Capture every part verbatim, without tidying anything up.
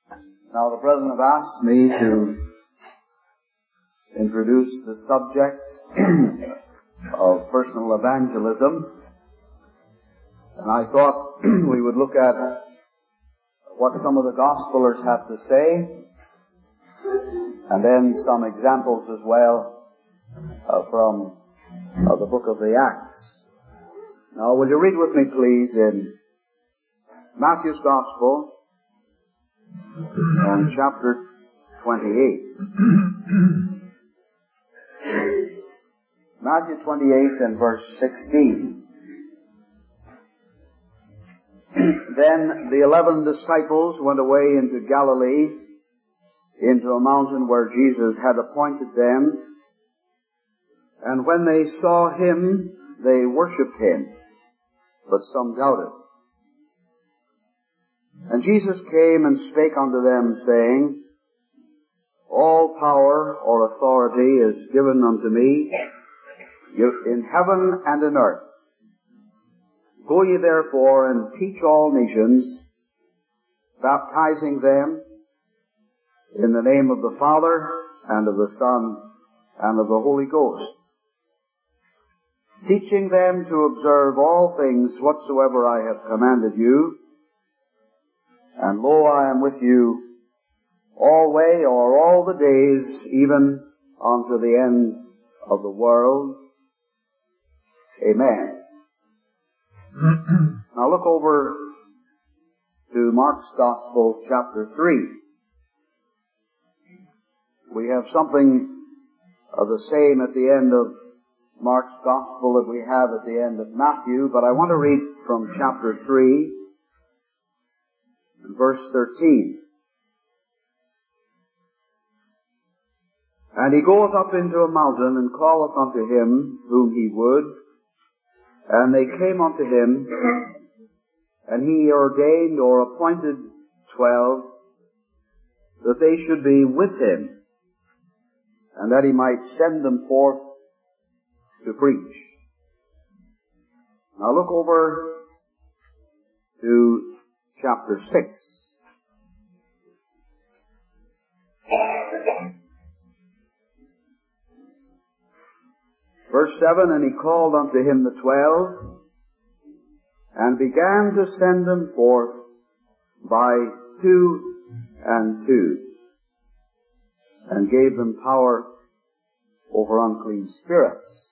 Now, the brethren have asked me to introduce the subject of personal evangelism, and I thought we would look at what some of the Gospelers have to say, and then some examples as well uh, from uh, the book of the Acts. Now, will you read with me, please, in Matthew's Gospel, and chapter twenty-eight. Matthew twenty-eight and verse sixteen. Then the eleven disciples went away into Galilee, into a mountain where Jesus had appointed them. And when they saw him, they worshipped him, but some doubted. And Jesus came and spake unto them, saying, All power or authority is given unto me in heaven and in earth. Go ye therefore and teach all nations, baptizing them in the name of the Father and of the Son and of the Holy Ghost, teaching them to observe all things whatsoever I have commanded you. And lo, I am with you alway, or all the days, even unto the end of the world. Amen. Now look over to Mark's Gospel, chapter three. We have something of the same at the end of Mark's Gospel that we have at the end of Matthew, but I want to read from chapter three, verse thirteen. And he goeth up into a mountain, and calleth unto him whom he would. And they came unto him, and he ordained or appointed twelve, that they should be with him, and that he might send them forth to preach. Now look over to chapter six. Verse seven, And he called unto him the twelve, and began to send them forth by two and two, and gave them power over unclean spirits.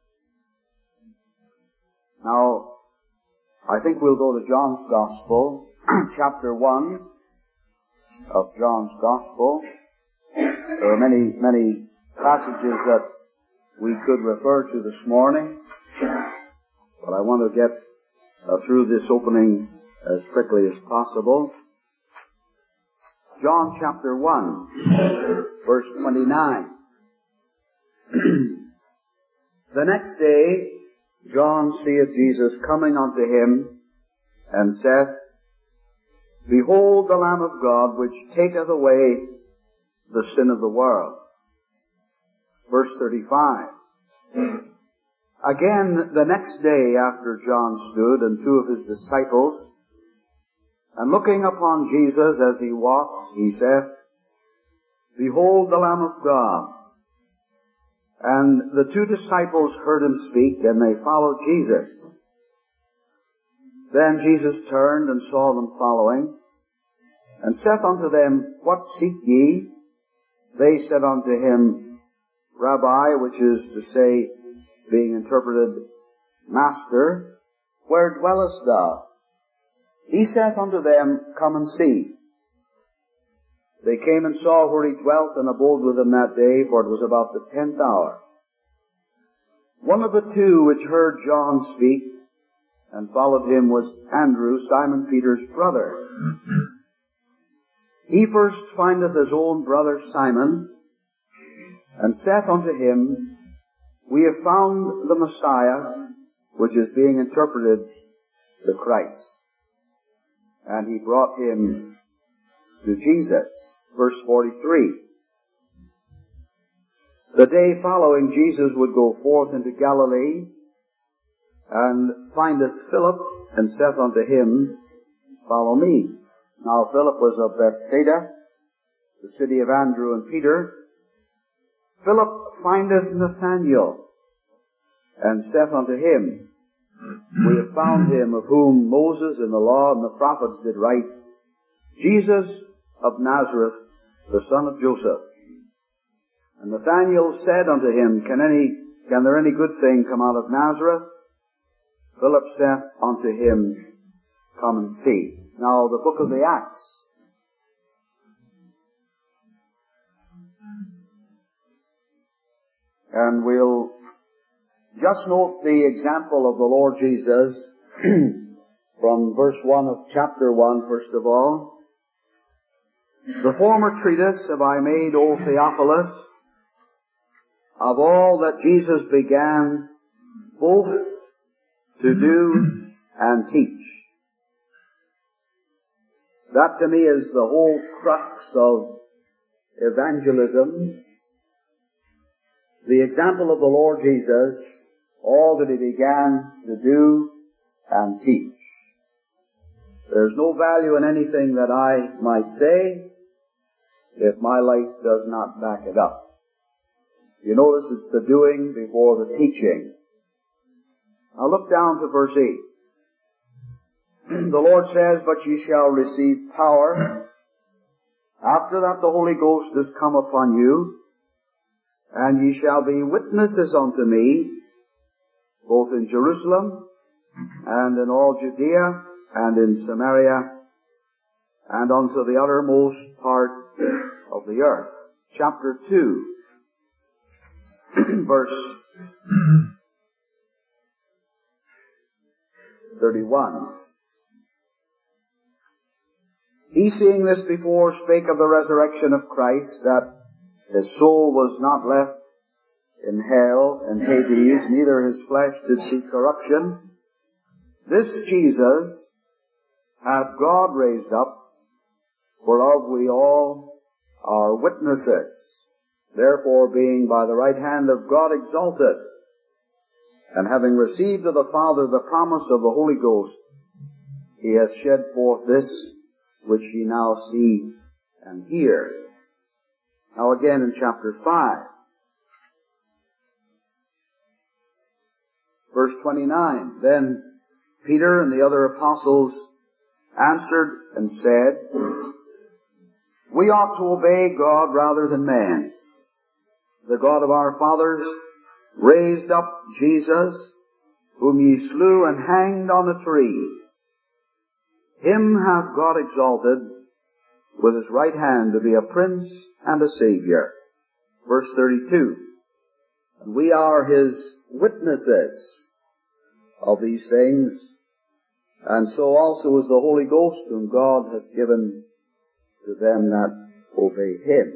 Now, I think we'll go to John's Gospel, chapter one of John's Gospel. There are many, many passages that we could refer to this morning, but I want to get uh, through this opening as quickly as possible. John chapter one, verse twenty-nine. The next day John seeth Jesus coming unto him, and saith, Behold the Lamb of God, which taketh away the sin of the world. Verse thirty-five. Again, the next day after John stood, and two of his disciples, and looking upon Jesus as he walked, he saith, Behold the Lamb of God. And the two disciples heard him speak, and they followed Jesus. Then Jesus turned and saw them following, and saith unto them, What seek ye? They said unto him, Rabbi, which is to say, being interpreted, Master, where dwellest thou? He saith unto them, Come and see. They came and saw where he dwelt, and abode with him that day, for it was about the tenth hour. One of the two which heard John speak and followed him was Andrew, Simon Peter's brother. He first findeth his own brother Simon, and saith unto him, We have found the Messiah, which is being interpreted, the Christ. And he brought him to Jesus. Verse forty-three. The day following, Jesus would go forth into Galilee, and findeth Philip, and saith unto him, Follow me. Now Philip was of Bethsaida, the city of Andrew and Peter. Philip findeth Nathanael, and saith unto him, We have found him of whom Moses in the law and the prophets did write, Jesus of Nazareth, the son of Joseph. And Nathanael said unto him, Can any, can there any good thing come out of Nazareth? Philip saith unto him, Come and see. Now the book of the Acts. And we'll just note the example of the Lord Jesus from verse one of chapter one, first of all. The former treatise have I made, O Theophilus, of all that Jesus began both to do and teach. That to me is the whole crux of evangelism. The example of the Lord Jesus, all that he began to do and teach. There's no value in anything that I might say if my life does not back it up. You notice it's the doing before the teaching. Now look down to verse eight. The Lord says, But ye shall receive power after that the Holy Ghost is come upon you, and ye shall be witnesses unto me, both in Jerusalem, and in all Judea, and in Samaria, and unto the uttermost part of the earth. Chapter two, verse thirty-one. He, seeing this before, spake of the resurrection of Christ, that his soul was not left in hell and Hades, neither his flesh did see corruption. This Jesus hath God raised up, whereof we all are witnesses. Therefore, being by the right hand of God exalted, and having received of the Father the promise of the Holy Ghost, he hath shed forth this which ye now see and hear. Now again in chapter five, verse twenty-nine, Then Peter and the other apostles answered and said, We ought to obey God rather than man. The God of our fathers raised up Jesus, whom ye slew and hanged on a tree. Him hath God exalted with his right hand to be a prince and a savior. Verse thirty-two. And we are his witnesses of these things, and so also is the Holy Ghost, whom God hath given to them that obey him.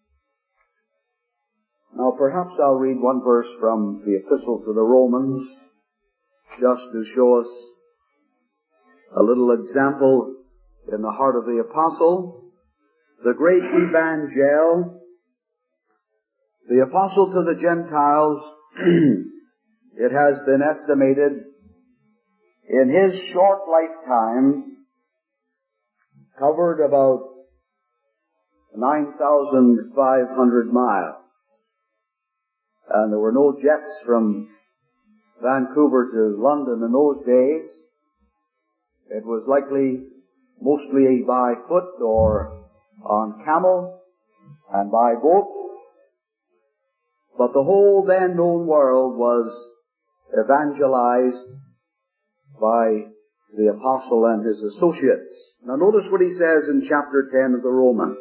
Now perhaps I'll read one verse from the Epistle to the Romans, just to show us a little example in the heart of the apostle. The great evangel, the apostle to the Gentiles, it has been estimated in his short lifetime covered about nine thousand five hundred miles. And there were no jets from Vancouver to London in those days. It was likely mostly by foot or on camel and by boat. But the whole then known world was evangelized by the apostle and his associates. Now notice what he says in chapter ten of the Romans.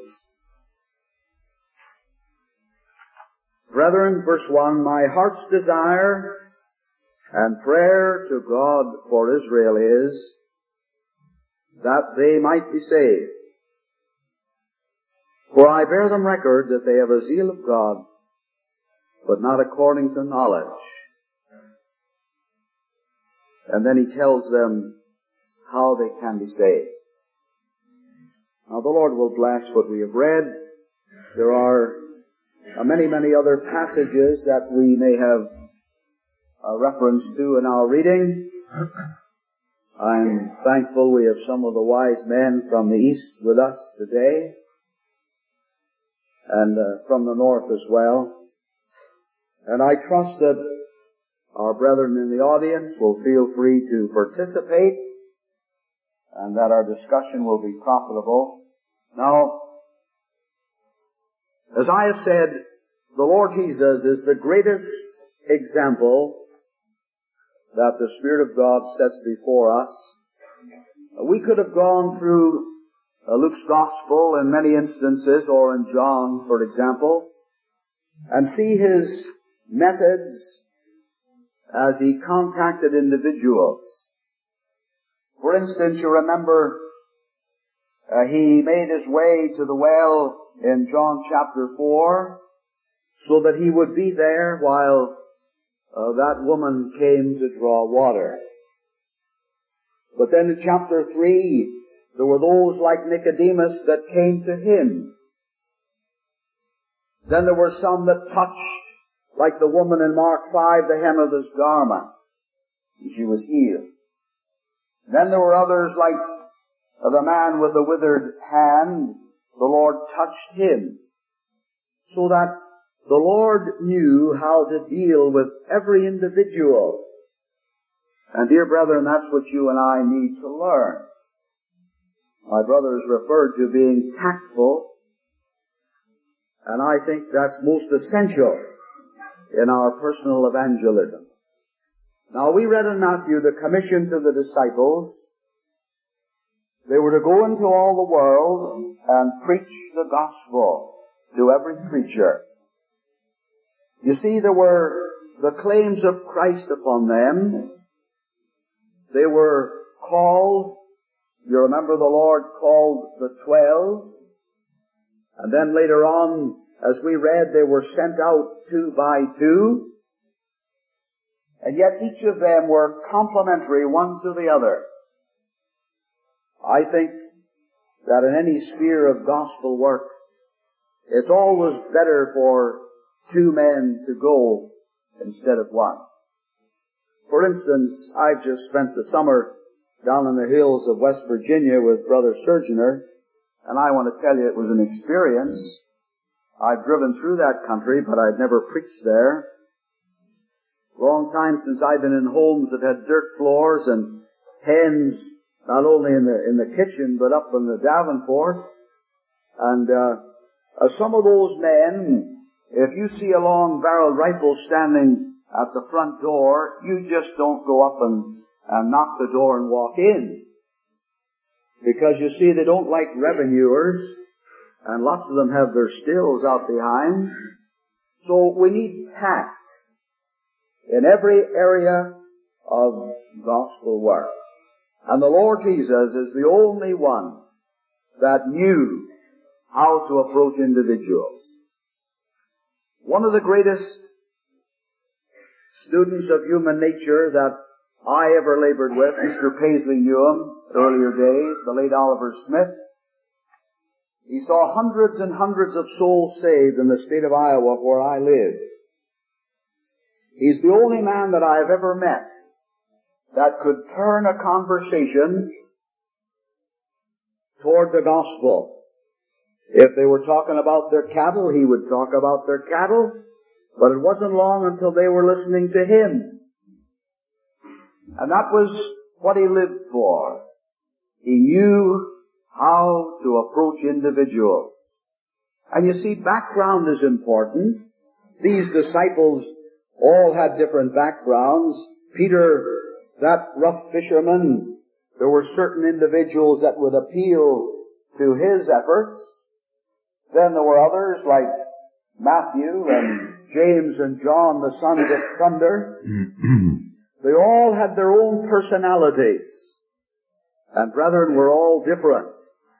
Brethren, verse one, My heart's desire and prayer to God for Israel is that they might be saved. For I bear them record that they have a zeal of God, but not according to knowledge. And then he tells them how they can be saved. Now the Lord will bless what we have read. There are uh, many, many other passages that we may have a reference to in our reading. I'm thankful we have some of the wise men from the east with us today, and uh, from the north as well. And I trust that our brethren in the audience will feel free to participate, and that our discussion will be profitable. Now, as I have said, the Lord Jesus is the greatest example that the Spirit of God sets before us. We could have gone through uh, Luke's Gospel in many instances, or in John, for example, and see his methods as he contacted individuals. For instance, you remember uh, he made his way to the well in John chapter four so that he would be there while uh, that woman came to draw water. But then in chapter three, there were those like Nicodemus that came to him. Then there were some that touched, like the woman in Mark five, the hem of his garment, and she was healed. Then there were others like the man with the withered hand. The Lord touched him, so that the Lord knew how to deal with every individual. And dear brethren, that's what you and I need to learn. My brothers referred to being tactful, and I think that's most essential in our personal evangelism. Now, we read in Matthew the commission to the disciples. They were to go into all the world and preach the gospel to every creature. You see, there were the claims of Christ upon them. They were called. You remember the Lord called the twelve. And then later on, as we read, they were sent out two by two. And yet each of them were complementary one to the other. I think that in any sphere of gospel work, it's always better for two men to go instead of one. For instance, I've just spent the summer down in the hills of West Virginia with Brother Surgeoner, and I want to tell you it was an experience. I've driven through that country, but I've never preached there. Long time since I've been in homes that had dirt floors and hens, not only in the in the kitchen, but up in the Davenport. And uh, uh, some of those men, if you see a long-barreled rifle standing at the front door, you just don't go up and, and knock the door and walk in. Because you see, they don't like revenuers, and lots of them have their stills out behind. So we need tact in every area of gospel work. And the Lord Jesus is the only one that knew how to approach individuals. One of the greatest students of human nature that I ever labored with, Mister Paisley knew him earlier days, the late Oliver Smith. He saw hundreds and hundreds of souls saved in the state of Iowa where I live. He's the only man that I've ever met that could turn a conversation toward the gospel. If they were talking about their cattle, he would talk about their cattle, but it wasn't long until they were listening to him. And that was what he lived for. He knew how to approach individuals. And you see, background is important. These disciples all had different backgrounds. Peter, that rough fisherman, there were certain individuals that would appeal to his efforts. Then there were others like Matthew and James and John, the sons of thunder. They all had their own personalities. And brethren, we're all different.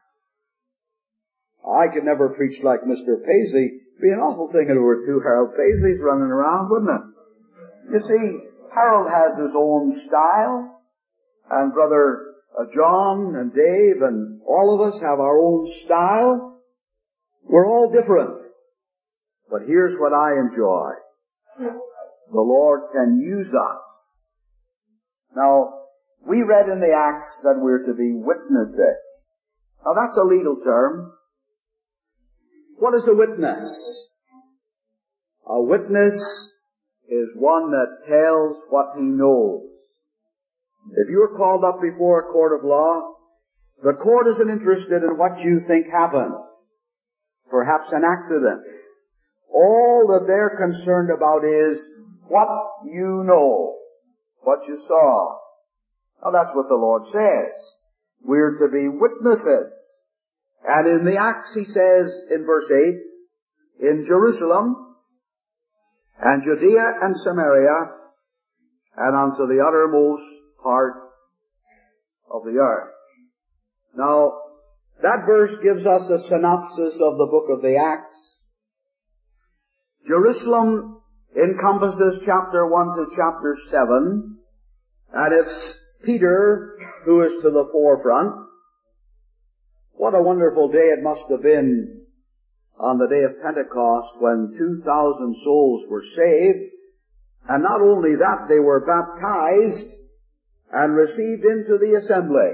I could never preach like Mister Paisley. It'd be an awful thing if there were two Harold Paisleys running around, wouldn't it? You see, Harold has his own style, and Brother uh, John and Dave and all of us have our own style. We're all different. But here's what I enjoy. The Lord can use us. Now, we read in the Acts that we're to be witnesses. Now that's a legal term. What is a witness? A witness is one that tells what he knows. If you're called up before a court of law, the court isn't interested in what you think happened. Perhaps an accident. All that they're concerned about is what you know, what you saw. Now that's what the Lord says. We're to be witnesses. And in the Acts he says in verse eight, in Jerusalem and Judea and Samaria and unto the uttermost part of the earth. Now, that verse gives us a synopsis of the book of the Acts. Jerusalem encompasses chapter one to chapter seven, and it's Peter who is to the forefront. What a wonderful day it must have been on the day of Pentecost when two thousand souls were saved, and not only that, they were baptized and received into the assembly.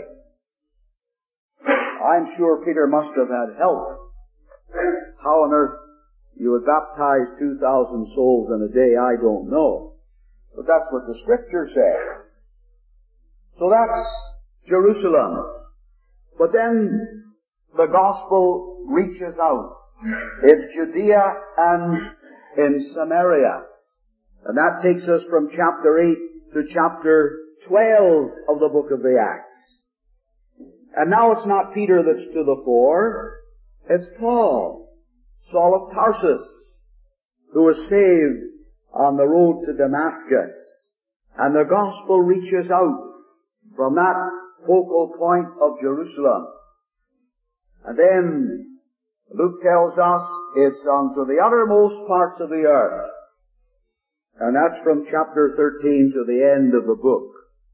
I'm sure Peter must have had help. How on earth you would baptize two thousand souls in a day, I don't know. But that's what the Scripture says. So that's Jerusalem. But then the gospel reaches out. It's Judea and in Samaria. And that takes us from chapter eight to chapter twelve of the book of the Acts. And now it's not Peter that's to the fore, it's Paul, Saul of Tarsus, who was saved on the road to Damascus. And the gospel reaches out from that focal point of Jerusalem. And then Luke tells us it's unto the uttermost parts of the earth. And that's from chapter thirteen to the end of the book.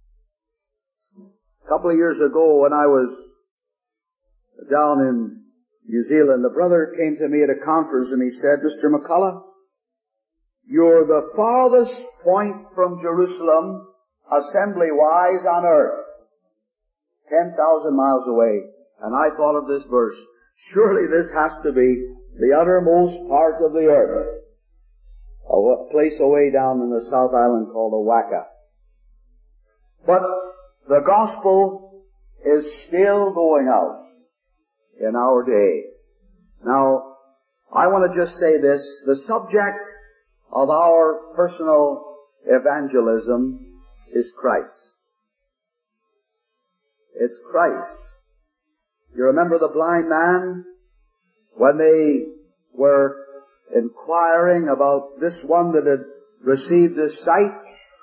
A couple of years ago when I was down in New Zealand, a brother came to me at a conference and he said, Mister McCullough, you're the farthest point from Jerusalem, assembly-wise, on earth. ten thousand miles away. And I thought of this verse. Surely this has to be the uttermost part of the earth. A place away down in the South Island called Owaka. But the gospel is still going out in our day. Now, I want to just say this. The subject of our personal evangelism is Christ. It's Christ. You remember the blind man? When they were inquiring about this one that had received his sight,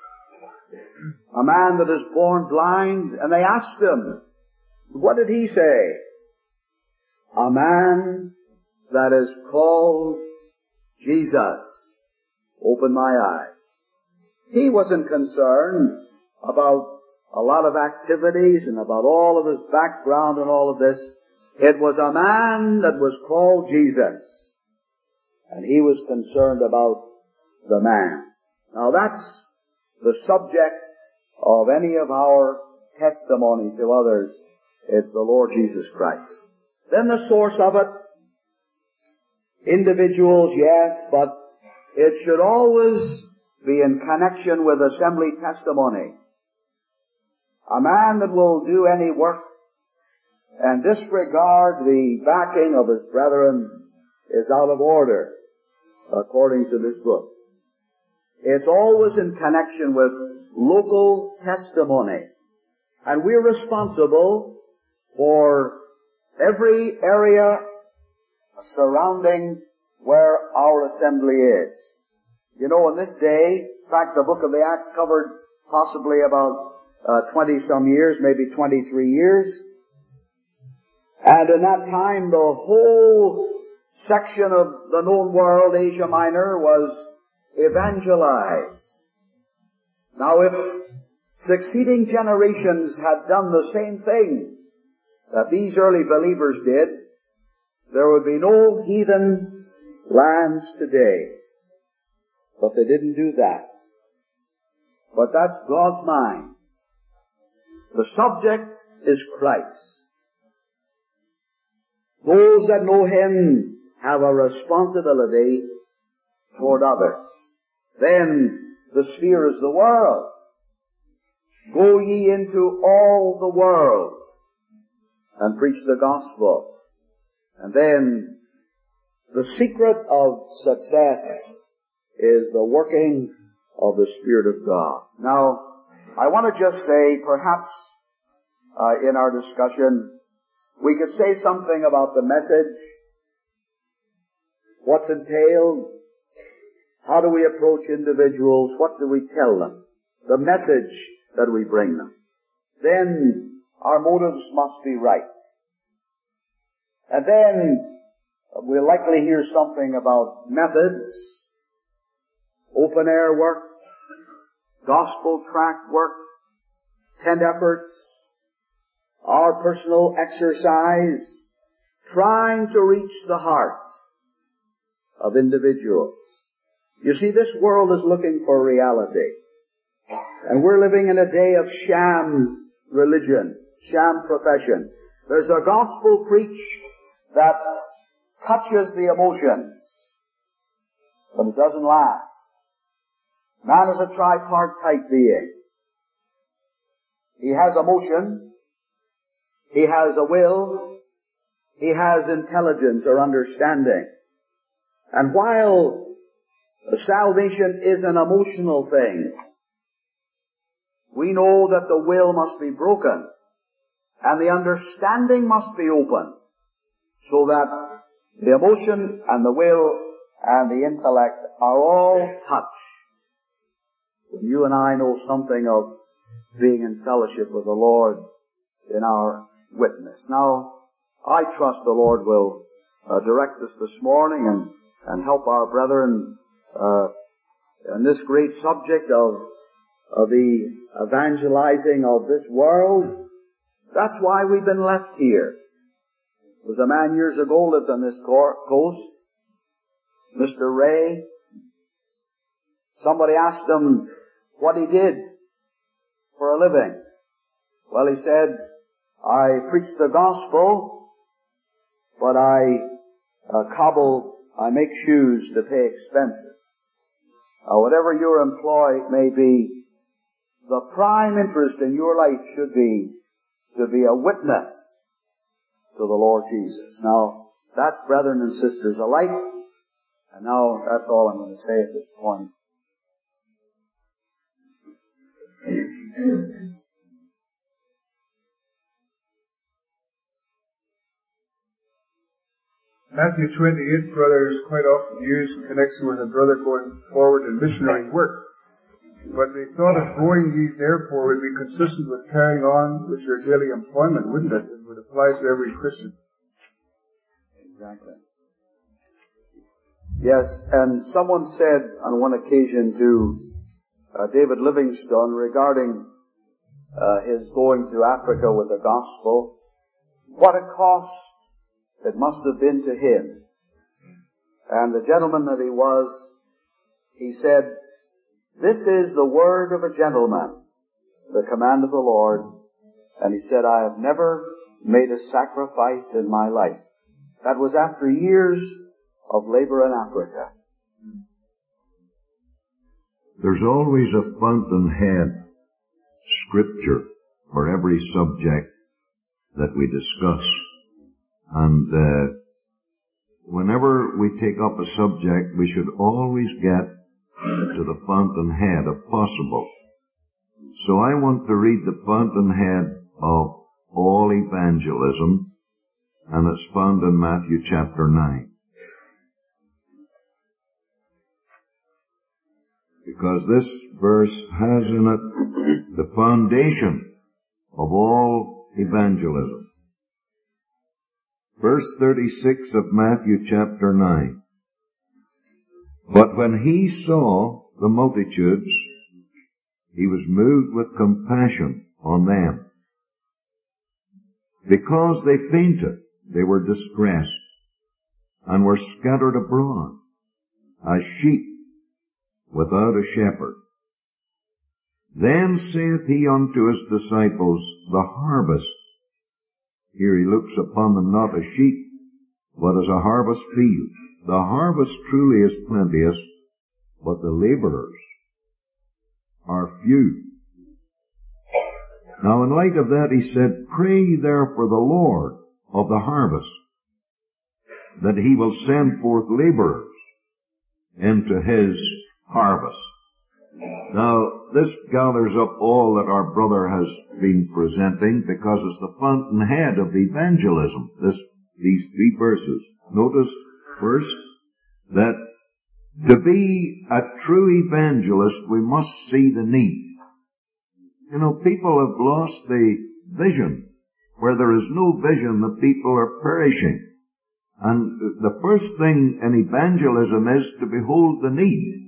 a man that is born blind, and they asked him, what did he say? A man that is called Jesus opened my eyes. He wasn't concerned about a lot of activities and about all of his background and all of this. It was a man that was called Jesus. And he was concerned about the man. Now that's the subject of any of our testimony to others. It's the Lord Jesus Christ. Then the source of it, individuals, yes, but it should always be in connection with assembly testimony. A man that will do any work and disregard the backing of his brethren is out of order, according to this book. It's always in connection with local testimony. And we're responsible for every area surrounding where our assembly is. You know, in this day, in fact, the book of the Acts covered possibly about uh, twenty some years, maybe twenty-three years. And in that time, the whole section of the known world, Asia Minor, was evangelized. Now, if succeeding generations had done the same thing that these early believers did, there would be no heathen lands today. But they didn't do that. But that's God's mind. The subject is Christ. Those that know Him have a responsibility toward others. Then the sphere is the world. Go ye into all the world and preach the gospel. And then the secret of success is the working of the Spirit of God. Now, I want to just say, perhaps uh, in our discussion, we could say something about the message, what's entailed, how do we approach individuals, what do we tell them, the message that we bring them. Then our motives must be right. And then we'll likely hear something about methods, open air work, gospel tract work, tent efforts, our personal exercise, trying to reach the heart of individuals. You see, this world is looking for reality. And we're living in a day of sham religion, sham profession. There's a gospel preached that touches the emotions, but it doesn't last. Man is a tripartite being. He has emotion, he has a will, he has intelligence or understanding. And while salvation is an emotional thing, we know that the will must be broken and the understanding must be open so that the emotion and the will and the intellect are all touched. When you and I know something of being in fellowship with the Lord in our witness. Now, I trust the Lord will uh, direct us this morning and, and help our brethren uh, in this great subject of, of the evangelizing of this world. That's why we've been left here. There was a man years ago lived on this coast, Mister Ray. Somebody asked him what he did for a living. Well, he said, I preach the gospel, but I uh, cobble, I make shoes to pay expenses. Uh, whatever your employ may be, the prime interest in your life should be to be a witness to the Lord Jesus. Now, that's brethren and sisters alike. And now, that's all I'm going to say at this point. Matthew twenty-eight, brother, is quite often used in connection with a brother going forward in missionary work. But the thought of going ye therefore would be consistent with carrying on with your daily employment, wouldn't it? It would apply to every Christian. Exactly. Yes, and someone said on one occasion to uh, David Livingstone regarding uh, his going to Africa with the gospel, what a cost it must have been to him. And the gentleman that he was, he said, this is the word of a gentleman, the command of the Lord. And he said, I have never made a sacrifice in my life. That was after years of labor in Africa. There's always a fountainhead scripture for every subject that we discuss. And uh, whenever we take up a subject, we should always get to the fountainhead if possible. So I want to read the fountainhead of all evangelism, and it's found in Matthew chapter nine. Because this verse has in it the foundation of all evangelism. Verse thirty-six of Matthew chapter nine. But when he saw the multitudes, he was moved with compassion on them, because they fainted, they were distressed, and were scattered abroad, as sheep without a shepherd. Then saith he unto his disciples, the harvest. Here he looks upon them not as sheep, but as a harvest field. The harvest truly is plenteous, but the laborers are few. Now in light of that he said, pray therefore the Lord of the harvest, that he will send forth laborers into his harvest. Now, this gathers up all that our brother has been presenting, because it's the fountainhead of evangelism, this, these three verses. Notice first that to be a true evangelist, we must see the need. You know, people have lost the vision. Where there is no vision, the people are perishing. And the first thing in evangelism is to behold the need.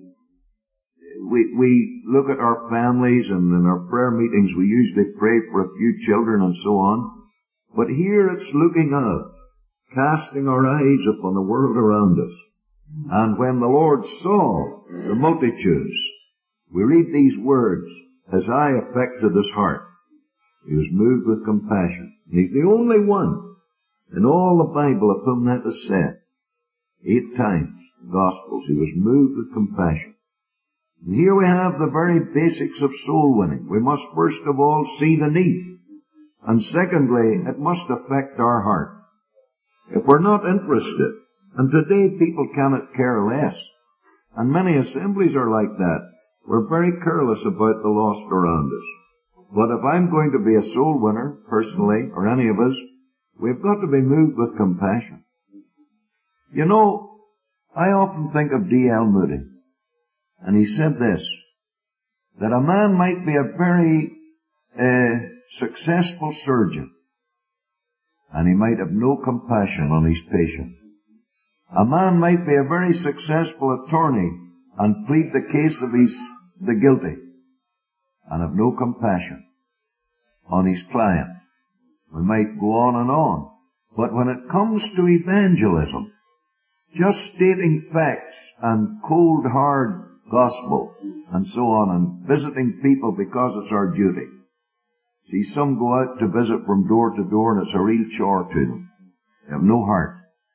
We, we look at our families, and in our prayer meetings we usually pray for a few children and so on. But here it's looking out, casting our eyes upon the world around us. And when the Lord saw the multitudes, we read these words, his eye affected his heart. He was moved with compassion. And he's the only one in all the Bible of whom that is said. Eight times, the Gospels, he was moved with compassion. And here we have the very basics of soul winning. We must first of all see the need. And secondly, it must affect our heart. If we're not interested, and today people cannot care less, and many assemblies are like that, we're very careless about the lost around us. But if I'm going to be a soul winner, personally, or any of us, we've got to be moved with compassion. You know, I often think of D L Moody. And he said this, that a man might be a very uh, successful surgeon, and he might have no compassion on his patient. A man might be a very successful attorney and plead the case of his, the guilty, and have no compassion on his client. We might go on and on. But when it comes to evangelism, just stating facts and cold, hard gospel and so on, and visiting people because it's our duty. See, some go out to visit from door to door and it's a real chore to them. They have no heart.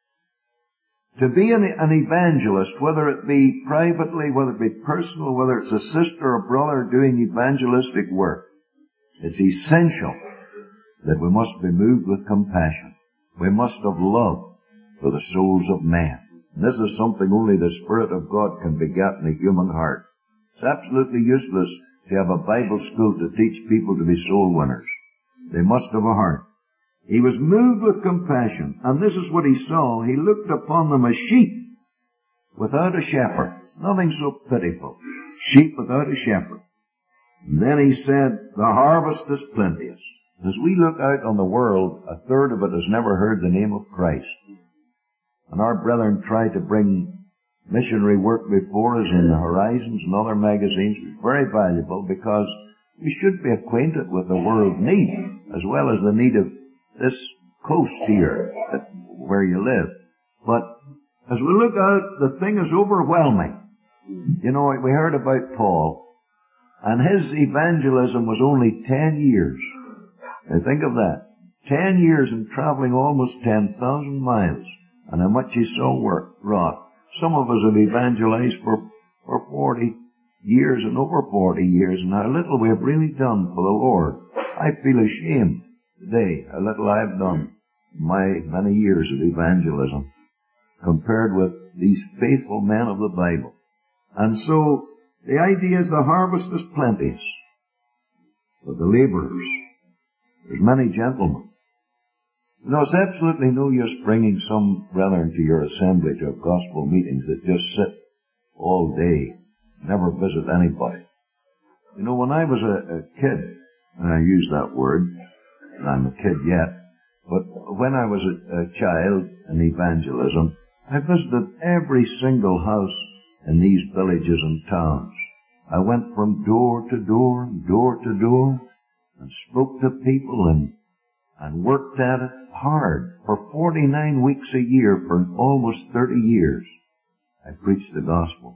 To be an, an evangelist, whether it be privately, whether it be personal, whether it's a sister or brother doing evangelistic work, it's essential that we must be moved with compassion. We must have love for the souls of men. And this is something only the Spirit of God can beget in a human heart. It's absolutely useless to have a Bible school to teach people to be soul winners. They must have a heart. He was moved with compassion, and this is what he saw. He looked upon them as sheep without a shepherd. Nothing so pitiful. Sheep without a shepherd. And then he said, the harvest is plenteous. As we look out on the world, a third of it has never heard the name of Christ. And our brethren try to bring missionary work before us in the Horizons and other magazines. It's very valuable because we should be acquainted with the world need as well as the need of this coast here where you live. But as we look out, the thing is overwhelming. You know, we heard about Paul, and his evangelism was only ten years. Now think of that. Ten years and traveling almost ten thousand miles. And how much he saw work wrought. Some of us have evangelized for, for forty years and over forty years, and how little we have really done for the Lord. I feel ashamed today how little I have done in my many years of evangelism compared with these faithful men of the Bible. And so, the idea is the harvest is plenteous, but the laborers, there's many gentlemen. You know, it's absolutely no use bringing some brethren to your assembly to have gospel meetings that just sit all day, never visit anybody. You know, when I was a, a kid, and I use that word, and I'm a kid yet, but when I was a, a child in evangelism, I visited every single house in these villages and towns. I went from door to door, door to door, and spoke to people and and worked at it hard for forty-nine weeks a year for almost thirty years. I preached the gospel.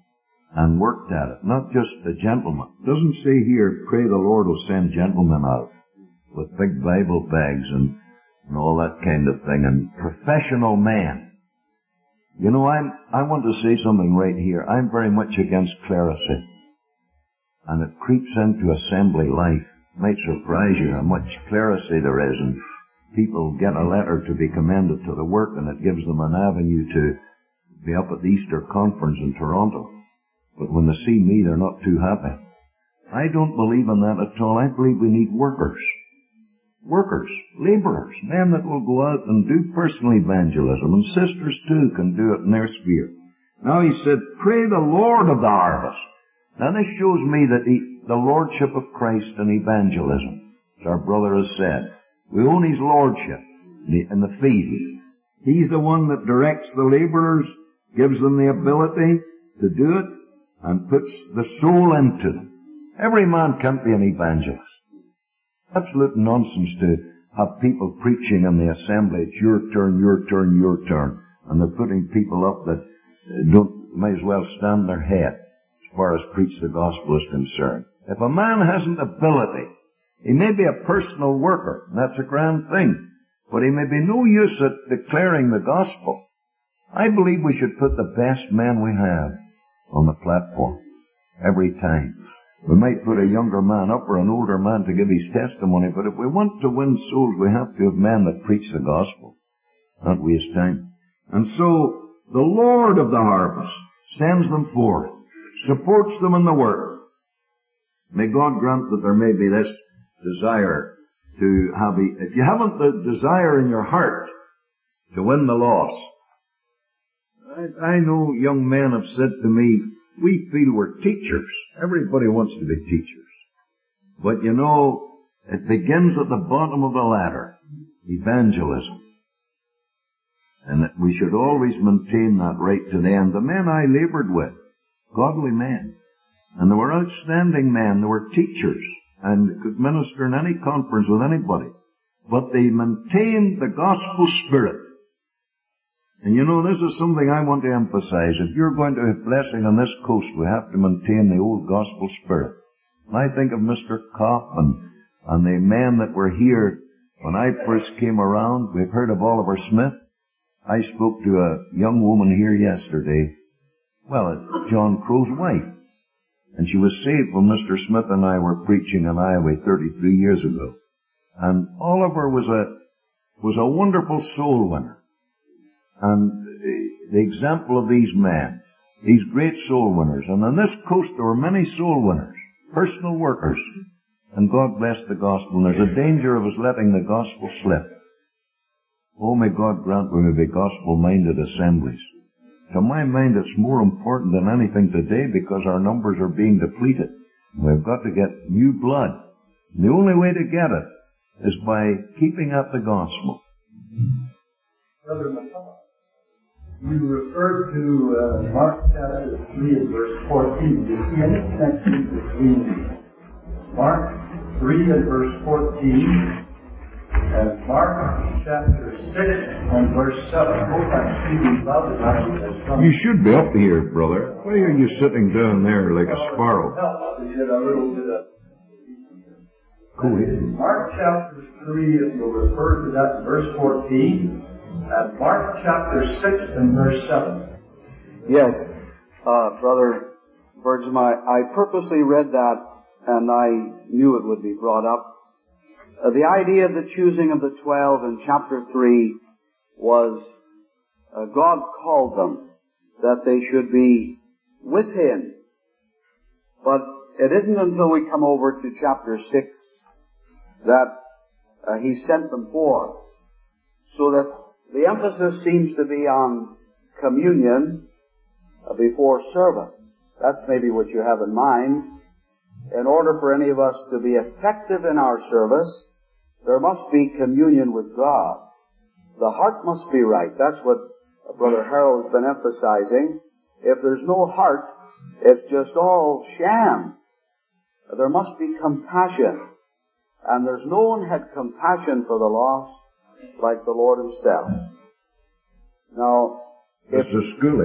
and worked at it. Not just a gentleman. It doesn't say here, pray the Lord will send gentlemen out with big Bible bags and, and all that kind of thing, and professional men. You know, I'm, I want to say something right here. I'm very much against clerisy. And it creeps into assembly life. It might surprise you how much clerisy there is, and people get a letter to be commended to the work, and it gives them an avenue to be up at the Easter conference in Toronto. But when they see me, they're not too happy. I don't believe in that at all. I believe we need workers. Workers, laborers, men that will go out and do personal evangelism, and sisters too can do it in their sphere. Now he said, pray the Lord of the harvest. Now this shows me that he, the lordship of Christ in evangelism, as our brother has said, we own his lordship in the field. He's the one that directs the laborers, gives them the ability to do it, and puts the soul into them. Every man can't be an evangelist. Absolute nonsense to have people preaching in the assembly. It's your turn, your turn, your turn. And they're putting people up that don't, might as well stand their head as far as preach the gospel is concerned. If a man hasn't ability, he may be a personal worker, and that's a grand thing, but he may be no use at declaring the gospel. I believe we should put the best men we have on the platform every time. We might put a younger man up or an older man to give his testimony, but if we want to win souls, we have to have men that preach the gospel, not waste time. And so, the Lord of the harvest sends them forth, supports them in the work. May God grant that there may be this desire to have, a, if you haven't the desire in your heart to win the lost. I, I know young men have said to me, we feel we're teachers. Everybody wants to be teachers. But you know, it begins at the bottom of the ladder, evangelism. And that we should always maintain that right to the end. The men I labored with, godly men, and they were outstanding men, they were teachers, and could minister in any conference with anybody. But they maintained the gospel spirit. And you know, this is something I want to emphasize. If you're going to have blessing on this coast, we have to maintain the old gospel spirit. And I think of Mister Kopp and, and the men that were here when I first came around. We've heard of Oliver Smith. I spoke to a young woman here yesterday. Well, John Crow's wife. And she was saved when Mister Smith and I were preaching in Iowa thirty-three years ago. And Oliver was a, was a wonderful soul winner. And the example of these men, these great soul winners. And on this coast there were many soul winners, personal workers. And God bless the gospel. And there's a danger of us letting the gospel slip. Oh, may God grant we may be gospel-minded assemblies. To my mind, it's more important than anything today because our numbers are being depleted. We've got to get new blood. And the only way to get it is by keeping up the gospel. Brother McCullough, you referred to uh, Mark chapter three and verse fourteen. Do you see any connection between Mark three and verse fourteen and Mark chapter six and verse seven? Both are speaking about the You should be up here, brother. Why are you sitting down there like a sparrow? Help to get a little bit of... Go ahead. Mark chapter three, if you'll refer to that in verse fourteen, and Mark chapter six and verse seven. Yes, uh, Brother Bergman, I, I purposely read that, and I knew it would be brought up. Uh, the idea of the choosing of the twelve in chapter three was uh, God called them that they should be with Him. But it isn't until we come over to chapter six that uh, He sent them forth. So that the emphasis seems to be on communion uh, before service. That's maybe what you have in mind. In order for any of us to be effective in our service, there must be communion with God. The heart must be right. That's what Brother Harold has been emphasizing. If there's no heart, it's just all sham. There must be compassion. And there's no one had compassion for the lost like the Lord Himself. Now, if, Mister Schooling,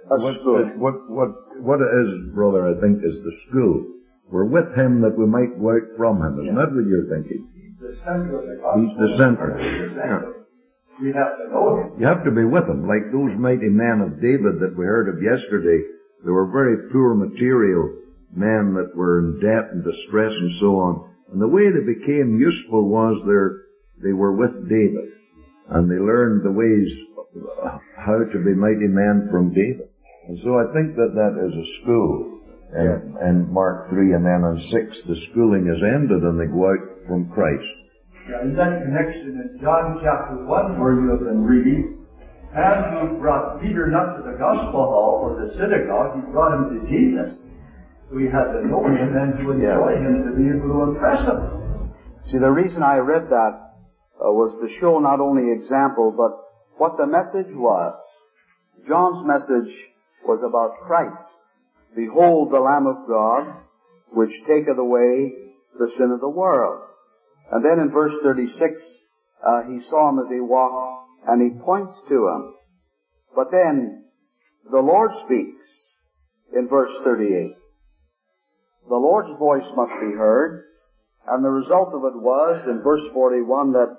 A what, school. What, what, what it is, brother, I think, is the school. We're with him that we might go out from him. Isn't that what you're thinking? He's the center of the gospel. He's the center. Yeah. We have to know him. You have to be with him. Like those mighty men of David that we heard of yesterday. They were very poor material men that were in debt and distress and so on. And the way they became useful was they were with David. And they learned the ways of how to be mighty men from David. And so I think that that is a school. And, and Mark three and then on six, the schooling is ended and they go out from Christ. Yeah, in that connection in John chapter one where you have been reading, Andrew brought Peter not to the gospel hall or the synagogue, he brought him to Jesus. So he had to know him and to enjoy yeah. him to be able to impress him. See, the reason I read that uh, was to show not only example, but what the message was. John's message was about Christ. Behold the Lamb of God, which taketh away the sin of the world. And then in verse thirty-six, uh, he saw him as he walked, and he points to him. But then, the Lord speaks in verse thirty-eight. The Lord's voice must be heard, and the result of it was, in verse forty-one, that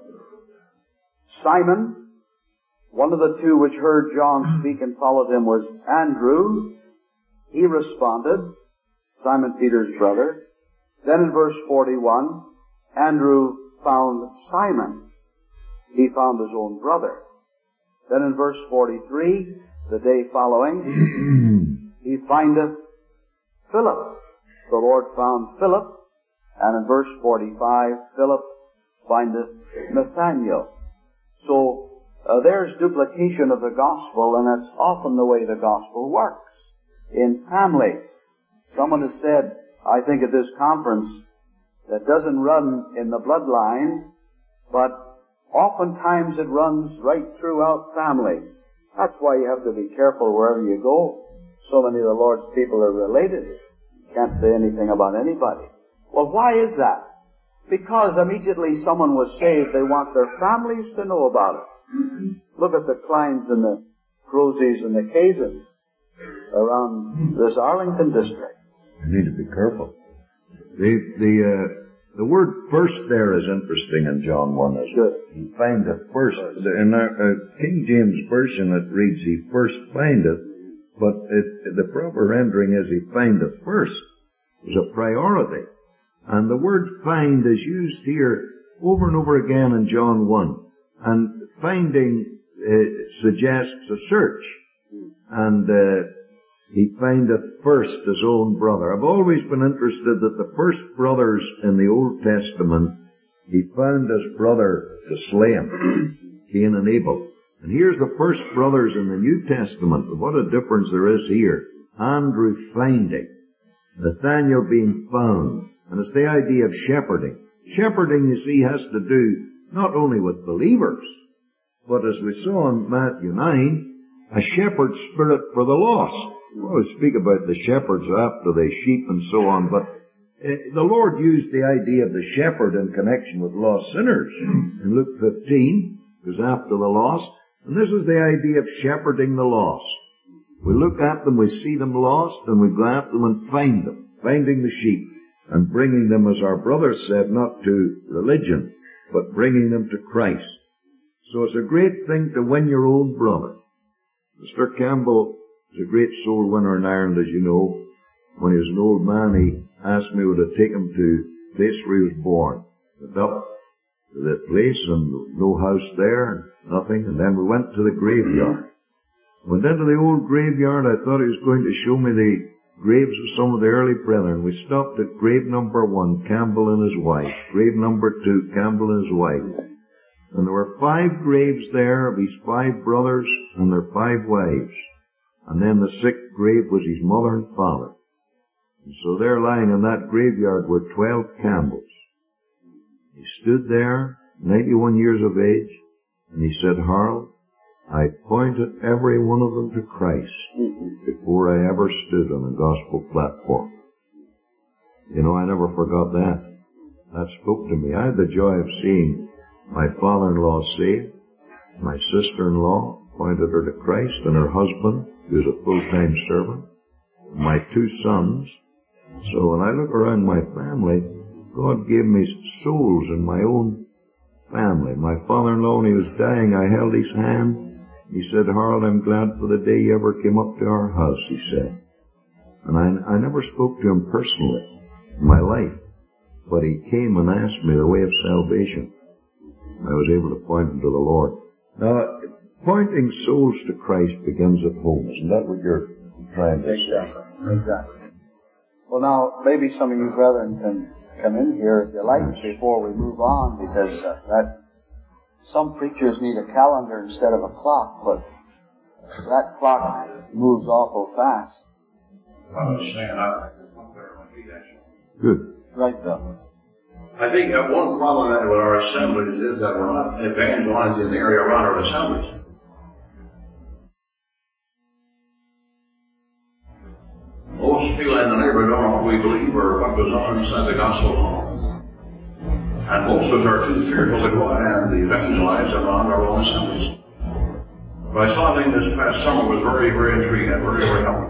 Simon, one of the two which heard John speak and followed him was Andrew. He responded, Simon Peter's brother. Then in verse forty-one, Andrew found Simon. He found his own brother. Then in verse forty-three, the day following, he findeth Philip. The Lord found Philip. And in verse forty-five, Philip findeth Nathanael. So uh, there's duplication of the gospel, and that's often the way the gospel works. In families. Someone has said, I think at this conference, that doesn't run in the bloodline, but oftentimes it runs right throughout families. That's why you have to be careful wherever you go. So many of the Lord's people are related. You can't say anything about anybody. Well, why is that? Because immediately someone was saved, they want their families to know about it. Look at the Kleins and the Crozes and the Kazins around this Arlington district. You need to be careful. The the uh, the word first there is interesting in John one. Is good. He findeth first. In our uh, King James version, it reads he first findeth, but it, the proper rendering is he findeth first. It's a priority, and the word find is used here over and over again in John one. And finding uh, suggests a search. And uh, he findeth first his own brother. I've always been interested that the first brothers in the Old Testament, he found his brother to slay him, Cain and Abel. And here's the first brothers in the New Testament. What a difference there is here. Andrew finding, Nathanael being found. And it's the idea of shepherding. Shepherding, you see, has to do not only with believers, but as we saw in Matthew nine, a shepherd's spirit for the lost. We always speak about the shepherds after the sheep and so on, but uh, the Lord used the idea of the shepherd in connection with lost sinners. In Luke fifteen, it was after the lost, and this is the idea of shepherding the lost. We look at them, we see them lost, and we go after them and find them, finding the sheep, and bringing them, as our brother said, not to religion, but bringing them to Christ. So it's a great thing to win your own brother. Mister Campbell is a great soul winner in Ireland, as you know. When he was an old man, he asked me would I take him to the place where he was born. Went up to the place and no house there, nothing, and then we went to the graveyard. Went into the old graveyard. I thought he was going to show me the graves of some of the early brethren. We stopped at grave number one, Campbell and his wife. Grave number two, Campbell and his wife. And there were five graves there of his five brothers and their five wives. And then the sixth grave was his mother and father. And so there lying in that graveyard were twelve Campbells. He stood there, ninety-one years of age, and he said, Harold, I pointed every one of them to Christ before I ever stood on a gospel platform. You know, I never forgot that. That spoke to me. I had the joy of seeing my father-in-law saved, my sister-in-law pointed her to Christ, and her husband, He was a full-time servant. My two sons. So when I look around my family, God gave me souls in my own family. My father-in-law, when he was dying, I held his hand. He said, Harold, I'm glad for the day you ever came up to our house, he said. And I, I never spoke to him personally in my life, but he came and asked me the way of salvation. I was able to point him to the Lord. Now, pointing souls to Christ begins at home. Isn't that what you're trying to say? Exactly. Exactly. Well, now, maybe some of you brethren can come in here if you like yes. before we move on, because uh, that some preachers need a calendar instead of a clock, but that clock moves awful fast. I understand. I think there's one there on my feet, actually. Good. Right, Bill. I think that one problem with our assemblies is that we're not evangelizing the area around our assemblies. Most people in the neighborhood don't know what we believe or what goes on inside the gospel law. And most of us are too fearful to go out and evangelize around our own assemblies. But I saw a thing this past summer was very, very intriguing and very, very helpful.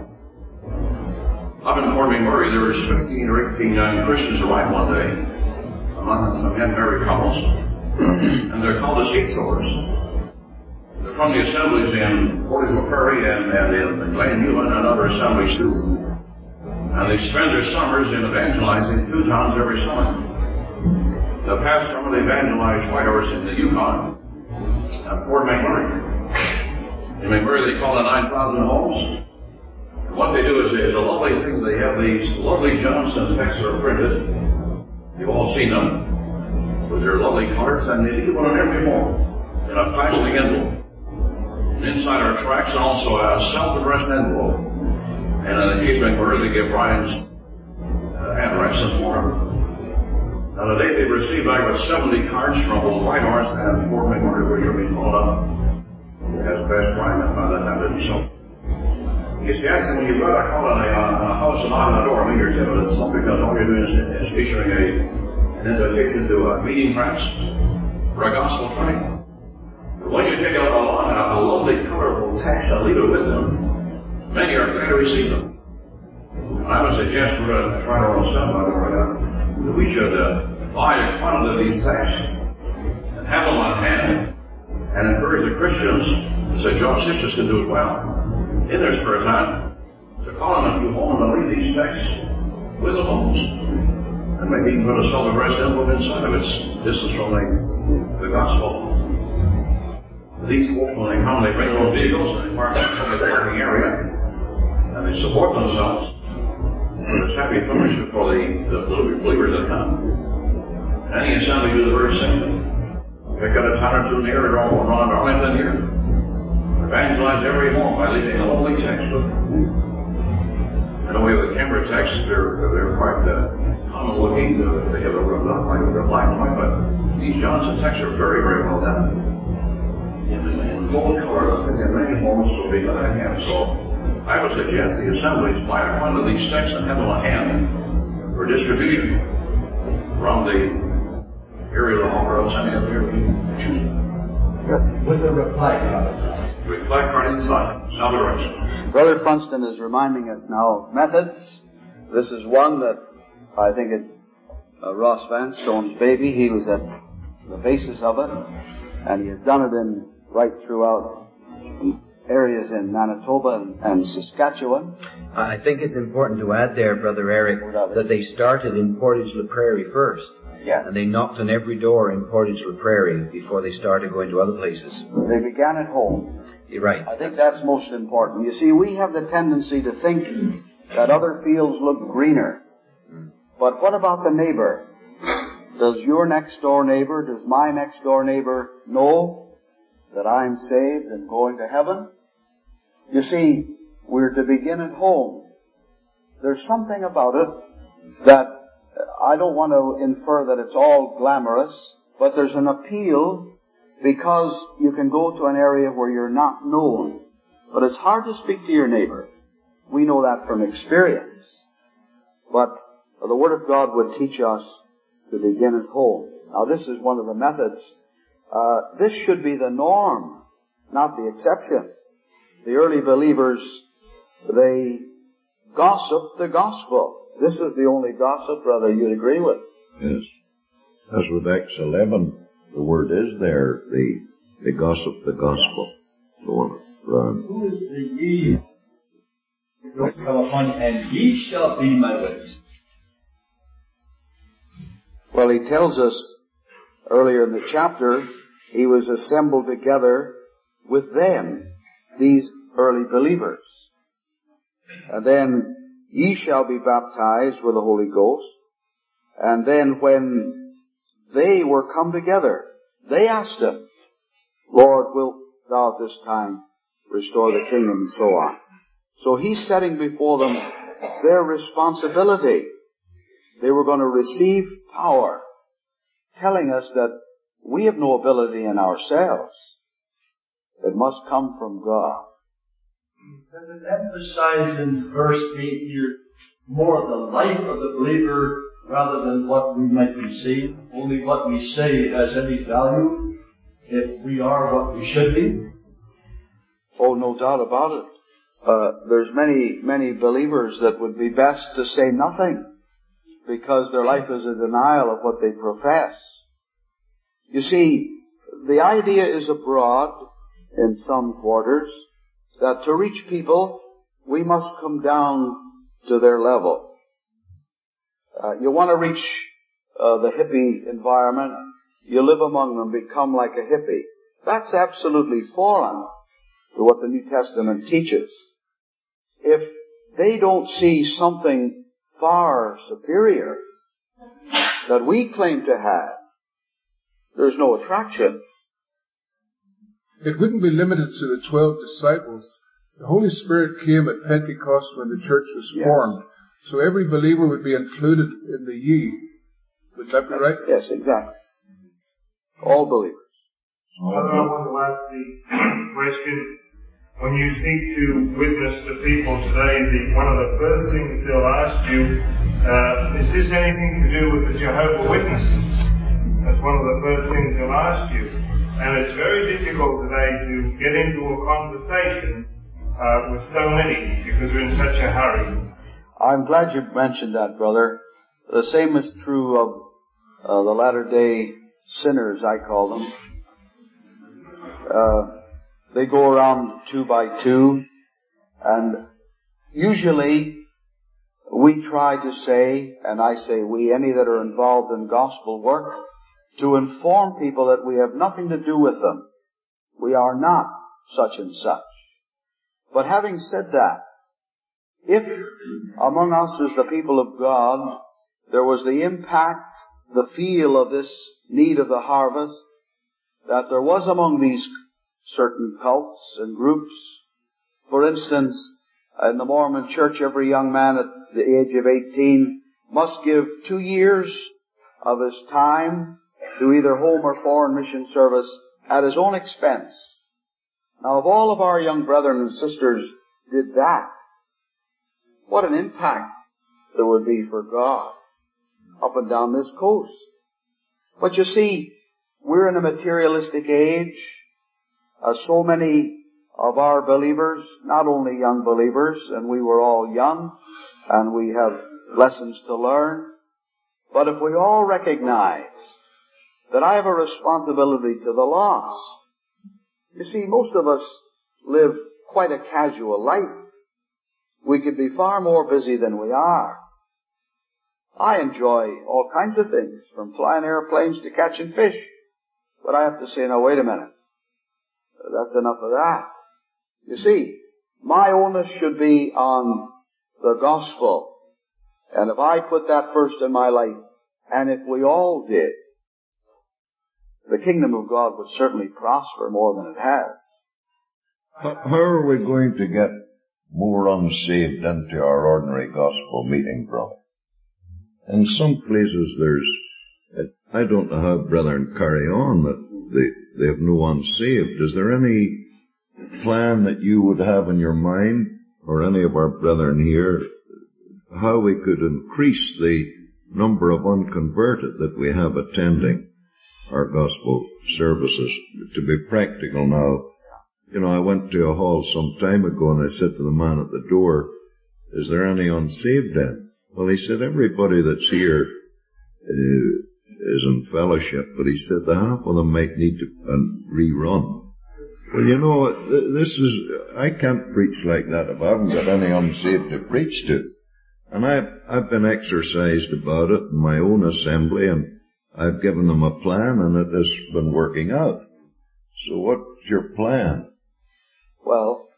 Up in Fort McMurray, there was fifteen or eighteen young Christians arrived one day, among some young married couples, and they're called the seat sowers. They're from the assemblies in Portage Prairie and, and in Glen Ewan and other assemblies too. And they spend their summers in evangelizing two towns every summer. The past summer they evangelized Whitehorse in the Yukon and Fort McMurray. In McMurray they call it nine thousand homes. What they do is, is a lovely thing. They have these lovely Johnson texts that are printed. You've all seen them with their lovely colors, and they leave one on every home in a plastic envelope. And inside are tracts and also a self-addressed envelope. And in the case of McMurray, they give Brian's uh, address and form. Now today they've received like seventy cards from both Whitehorse and Fort McMurray, which are being called up as best Brian and by the time that he sold. You see, actually, when you've got a call on a, on a house and on a door, I mean, you're telling it's something because all you're doing is, is issuing a, an invitation to a meeting, perhaps, for a gospel train. But when you take out a long, a lovely, colorful text and leave it with them, many are glad to receive them. And I would suggest we're going to try our own stuff, that we should uh, buy a quantity of these texts and have them on hand and encourage the Christians, as John Sixtus can do it well, in their spare time, to call on a few homes and leave these texts with the homes. And maybe even put a self-addressed envelope inside of it. This is from the, the gospel. These folks, when they come, they bring their own vehicles and they park in the parking area, and they support themselves with this happy fellowship for the, the believers that come. Any assembly do the very same thing. Pick out a town or two near or around Arlington here. Evangelize every home by leaving a lovely text with them. And the way of the Canberra texts, they're, they're quite uh, common looking. Uh, they have a not like they're black and white, but these Johnson texts are very, very well done. In, in gold color, I think in many homes will be done at hand. So I would suggest the assemblies buy one of these texts and have them on hand for distribution from the area of the home or else any other area you choose. With a reply card. Reply card inside. Now the rest. Brother Funston is reminding us now of methods. This is one that I think is uh, Ross Vanstone's baby. He was at the basis of it, and he has done it in right throughout areas in Manitoba and, and Saskatchewan. I think it's important to add there, Brother Eric, that they started in Portage-la-Prairie first. Yeah. And they knocked on every door in Portage-la-Prairie before they started going to other places. They began at home. You're right. I think that's most important. You see, we have the tendency to think that other fields look greener. But what about the neighbor? Does your next door neighbor, does my next door neighbor know that I'm saved and going to heaven? You see, we're to begin at home. There's something about it that I don't want to infer that it's all glamorous, but there's an appeal because you can go to an area where you're not known. But it's hard to speak to your neighbor. We know that from experience. But the Word of God would teach us to begin at home. Now this is one of the methods. Uh, this should be the norm, not the exception. The early believers they gossip the gospel. This is the only gossip, brother, you'd agree with. Yes. As with Acts eleven, the word is there, they, they gossip the gospel. So, run. Who is the ye will come upon, and ye shall be my witnesses? Well, he tells us earlier in the chapter, he was assembled together with them, these early believers. And then, ye shall be baptized with the Holy Ghost. And then when they were come together, they asked him, Lord, wilt thou at this time restore the kingdom, and so on. So he's setting before them their responsibility. They were going to receive power, telling us that we have no ability in ourselves. It must come from God. Does it emphasize in verse eight here more of the life of the believer rather than what we might be saying? Only what we say has any value if we are what we should be? Oh, no doubt about it. Uh, there's many, many believers that would be best to say nothing because their life is a denial of what they profess. You see, the idea is abroad in some quarters that to reach people, we must come down to their level. Uh, you want to reach uh, the hippie environment, you live among them, become like a hippie. That's absolutely foreign to what the New Testament teaches. If they don't see something far superior that we claim to have, there's no attraction. It wouldn't be limited to the twelve disciples. The Holy Spirit came at Pentecost when the church was Yes. formed. So every believer would be included in the ye. Would that be right? Yes, exactly. All believers. Brother, I want to ask the question. When you seek to witness to people today, the, one of the first things they'll ask you, uh, is this anything to do with the Jehovah's Witnesses? That's one of the first things they'll ask you. And it's very difficult today to get into a conversation uh, with so many because we're in such a hurry. I'm glad you mentioned that, brother. The same is true of uh, the latter-day sinners, I call them. Uh, they go around two by two, and usually we try to say, and I say we, any that are involved in gospel work, to inform people that we have nothing to do with them. We are not such and such. But having said that, if among us as the people of God, there was the impact, the feel of this need of the harvest, that there was among these certain cults and groups. For instance, in the Mormon Church, every young man at the age of eighteen must give two years of his time to either home or foreign mission service at his own expense. Now, if all of our young brethren and sisters did that, what an impact there would be for God up and down this coast. But you see, we're in a materialistic age. Uh, so many of our believers, not only young believers, and we were all young, and we have lessons to learn, but if we all recognize that I have a responsibility to the lost. You see, most of us live quite a casual life. We could be far more busy than we are. I enjoy all kinds of things, from flying airplanes to catching fish. But I have to say, now wait a minute. That's enough of that. You see, my onus should be on the gospel. And if I put that first in my life, and if we all did, the kingdom of God would certainly prosper more than it has. How are we going to get more unsaved into our ordinary gospel meeting, brother? In some places there's, I don't know how brethren carry on that they, they have no unsaved. Is there any plan that you would have in your mind, or any of our brethren here, how we could increase the number of unconverted that we have attending our gospel services? To be practical now, You know, I went to a hall some time ago and I said to the man at the door, is there any unsaved then? Well, he said, everybody that's here uh, is in fellowship, but he said the half of them might need to uh, rerun. Well, you know, this is, I can't preach like that if I haven't got any unsaved to preach to. And I've, I've been exercised about it in my own assembly, and I've given them a plan, and it has been working out. So what's your plan? Well,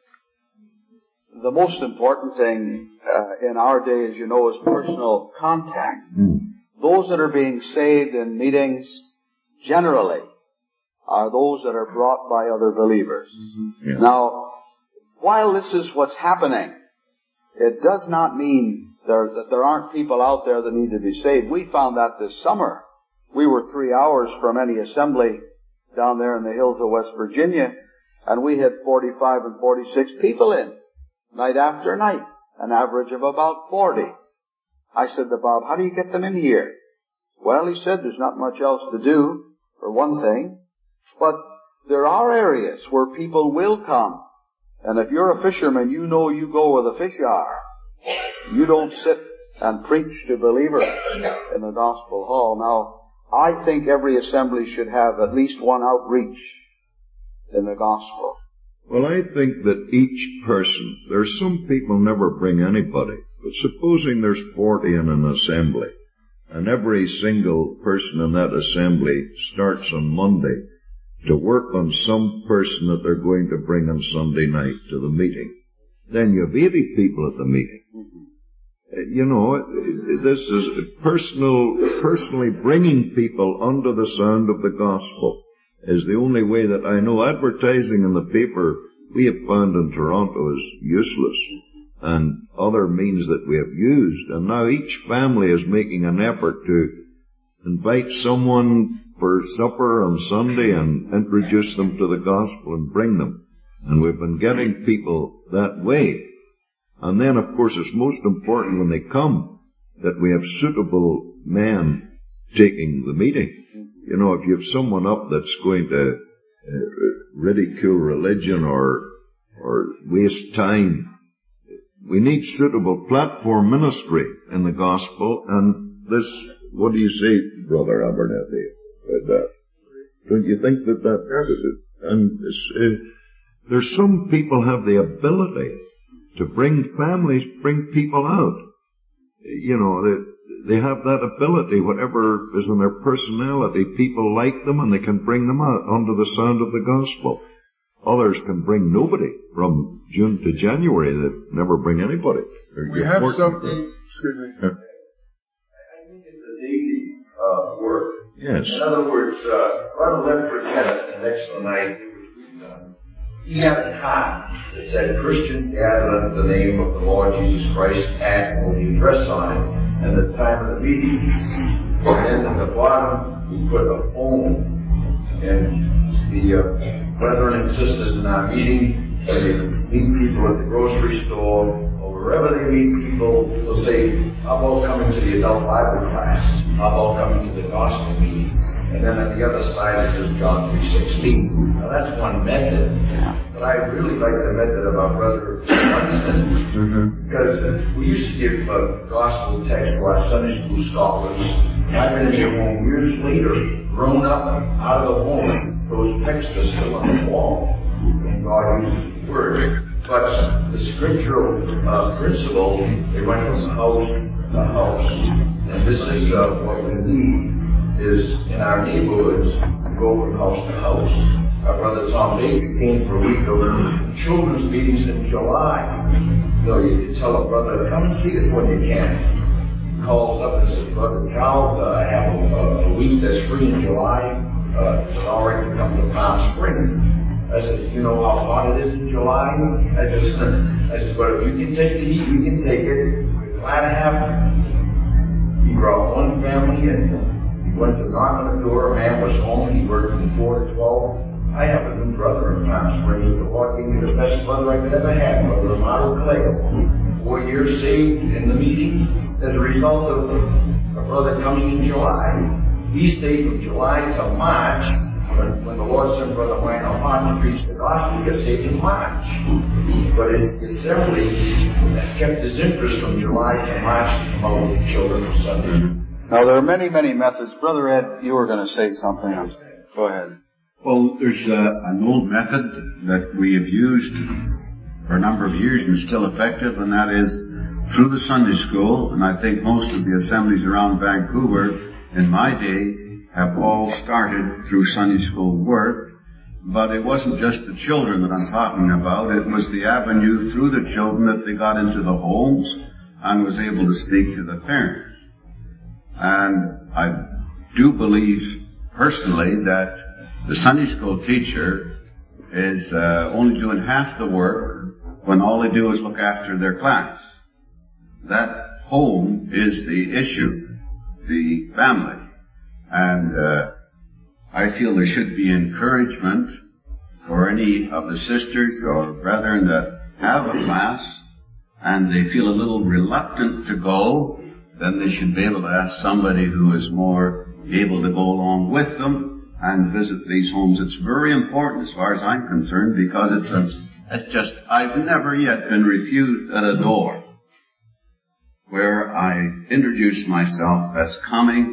the most important thing uh, in our day, as you know, is personal contact. Mm. Those that are being saved in meetings generally are those that are brought by other believers. Mm-hmm. Yeah. Now, while this is what's happening, it does not mean there, that there aren't people out there that need to be saved. We found that this summer. We were three hours from any assembly down there in the hills of West Virginia, and we had forty-five and forty-six people in, night after night, an average of about forty. I said to Bob, how do you get them in here? Well, he said, there's not much else to do, for one thing, but there are areas where people will come. And if you're a fisherman, you know you go where the fish are. You don't sit and preach to believers in the gospel hall. Now, I think every assembly should have at least one outreach in the gospel. Well, I think that each person, there's some people never bring anybody, but supposing there's forty in an assembly, and every single person in that assembly starts on Monday to work on some person that they're going to bring on Sunday night to the meeting, then you have eighty people at the meeting. You know, this is personal, personally bringing people under the sound of the gospel is the only way that I know. Advertising in the paper we have found in Toronto is useless, and other means that we have used. And now each family is making an effort to invite someone for supper on Sunday and introduce them to the gospel and bring them. And we've been getting people that way. And then, of course, it's most important when they come that we have suitable men taking the meeting. You know, if you have someone up that's going to uh, ridicule religion or or waste time, we need suitable platform ministry in the gospel. And this, what do you say, Brother Abernethy, about that? Don't you think that that, and uh, there's some people have the ability to bring families, bring people out. You know, they, they have that ability, whatever is in their personality, people like them and they can bring them out under the sound of the gospel. Others can bring nobody from June to January. They never bring anybody. They're We have important. something, excuse me. Yeah. I think it's a daily uh, work. Yes. In other words, uh, Brother Ledford had an excellent idea. He had a card that said, Christians gather under the name of the Lord Jesus Christ, act with the address on it, and the time of the meeting. And then at the bottom, we put a phone. And the uh, brethren and sisters in our meeting, when they meet people at the grocery store, or wherever they meet people, they'll say, how about coming to the adult Bible class? How about coming to the gospel meeting? And then on the other side it says John three sixteen. Now that's one method. But I really like the method of our brother Winston. Mm-hmm. Because uh, we used to give uh, gospel text to our Sunday school scholars. I've been in their home years later, grown up out of the home. Those texts are still on the wall. And God uses His Word. But the scriptural uh, principle, they went from house to house. And this is uh, what we need. Is in our neighborhoods, we go from house to house. Our brother Tom Baker came for a week of children's meetings in July. You know, you tell a brother, come and see us when you can. He calls up and says, Brother Charles, uh, I have a, a week that's free in July. Uh, it's all right to come to Palm Springs. I said, you know how hot it is in July? I said, I said, but if you can take the heat, you can take it. We're glad to have you. He brought one family in. Went to knock on the door, a man was home, he worked from four to twelve. I have a new brother in Palm Springs. The Lord gave me the best brother I could ever have, Brother Amado Clay. Four years saved in the meeting as a result of a brother coming in July. He stayed from July to March when, when the Lord sent Brother Wayne on to preach the gospel, he got saved in March. But his assembly kept his interest from July to March to promote children for Sunday. Now there are many, many methods. Brother Ed, you were going to say something. Go ahead. Well, there's uh, an old method that we have used for a number of years and still effective, and that is through the Sunday school. And I think most of the assemblies around Vancouver in my day have all started through Sunday school work. But it wasn't just the children that I'm talking about. It was the avenue through the children that they got into the homes and was able to speak to the parents. And I do believe personally that the Sunday school teacher is uh, only doing half the work when all they do is look after their class. That home is the issue, the family. And uh, I feel there should be encouragement for any of the sisters or brethren that have a class and they feel a little reluctant to go, then they should be able to ask somebody who is more able to go along with them and visit these homes. It's very important as far as I'm concerned because it's, a, it's just, I've never yet been refused at a door where I introduce myself as coming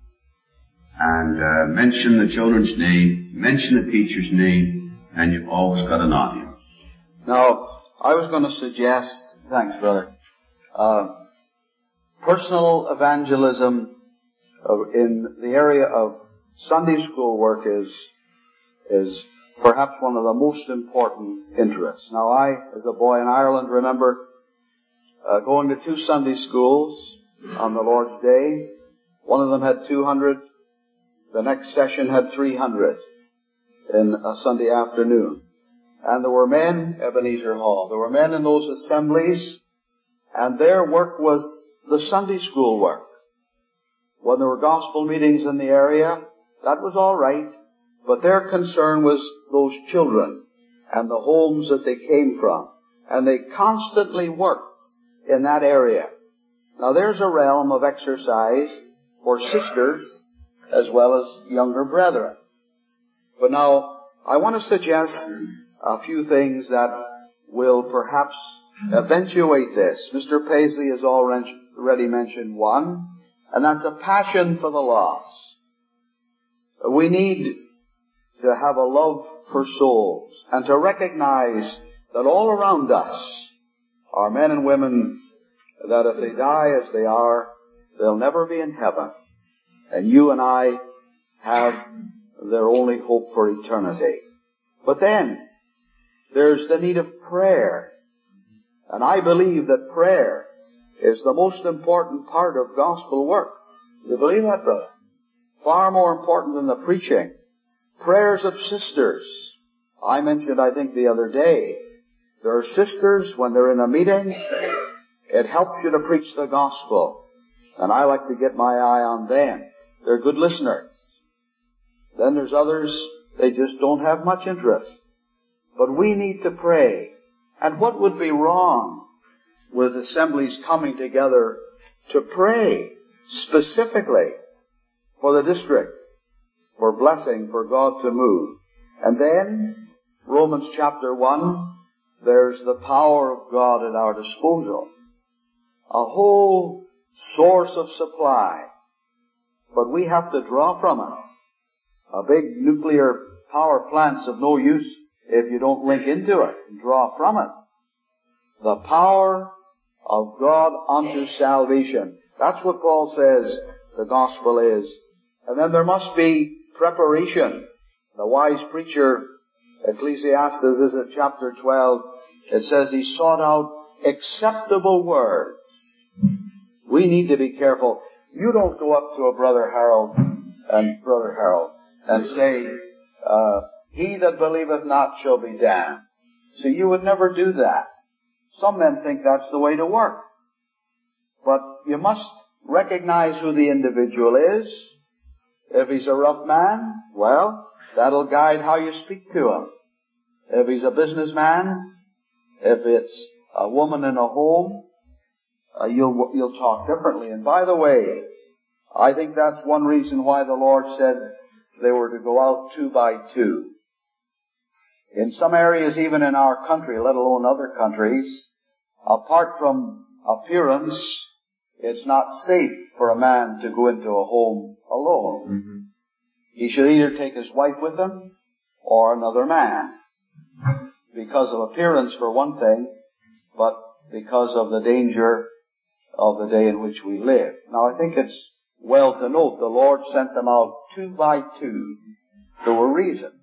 and uh, mention the children's name, mention the teacher's name, and you've always got an audience. Now, I was going to suggest, thanks brother, uh, personal evangelism uh, in the area of Sunday school work is, is perhaps one of the most important interests. Now I, as a boy in Ireland, remember uh, going to two Sunday schools on the Lord's Day. One of them had two hundred. The next session had three hundred in a Sunday afternoon. And there were men, Ebenezer Hall, there were men in those assemblies, and their work was the Sunday school work. When there were gospel meetings in the area, that was all right, but their concern was those children and the homes that they came from. And they constantly worked in that area. Now there's a realm of exercise for sisters as well as younger brethren. But now, I want to suggest a few things that will perhaps eventuate this. Mister Paisley has already mentioned one, and that's a passion for the lost. We need to have a love for souls and to recognize that all around us are men and women that if they die as they are, they'll never be in heaven. And you and I have their only hope for eternity. But then, there's the need of prayer. And I believe that prayer is the most important part of gospel work. You believe that, brother? Far more important than the preaching. Prayers of sisters. I mentioned, I think, the other day, there are sisters, when they're in a meeting, it helps you to preach the gospel. And I like to get my eye on them. They're good listeners. Then there's others, they just don't have much interest. But we need to pray. And what would be wrong with assemblies coming together to pray specifically for the district, for blessing, for God to move? And then, Romans chapter one, there's the power of God at our disposal. A whole source of supply. But we have to draw from it. A big nuclear power plant's of no use if you don't link into it and draw from it. The power of God unto salvation. That's what Paul says the gospel is. And then there must be preparation. The wise preacher, Ecclesiastes, is it chapter twelve, it says he sought out acceptable words. We need to be careful. You don't go up to a Brother Harold and Brother Harold and say, uh, he that believeth not shall be damned. So you would never do that. Some men think that's the way to work. But you must recognize who the individual is. If he's a rough man, well, that'll guide how you speak to him. If he's a businessman, if it's a woman in a home, Uh, you'll, you'll talk differently. And by the way, I think that's one reason why the Lord said they were to go out two by two. In some areas, even in our country, let alone other countries, apart from appearance, it's not safe for a man to go into a home alone. Mm-hmm. He should either take his wife with him or another man. Because of appearance for one thing, but because of the danger of the day in which we live. Now I think it's well to note the Lord sent them out two by two. There were reasons.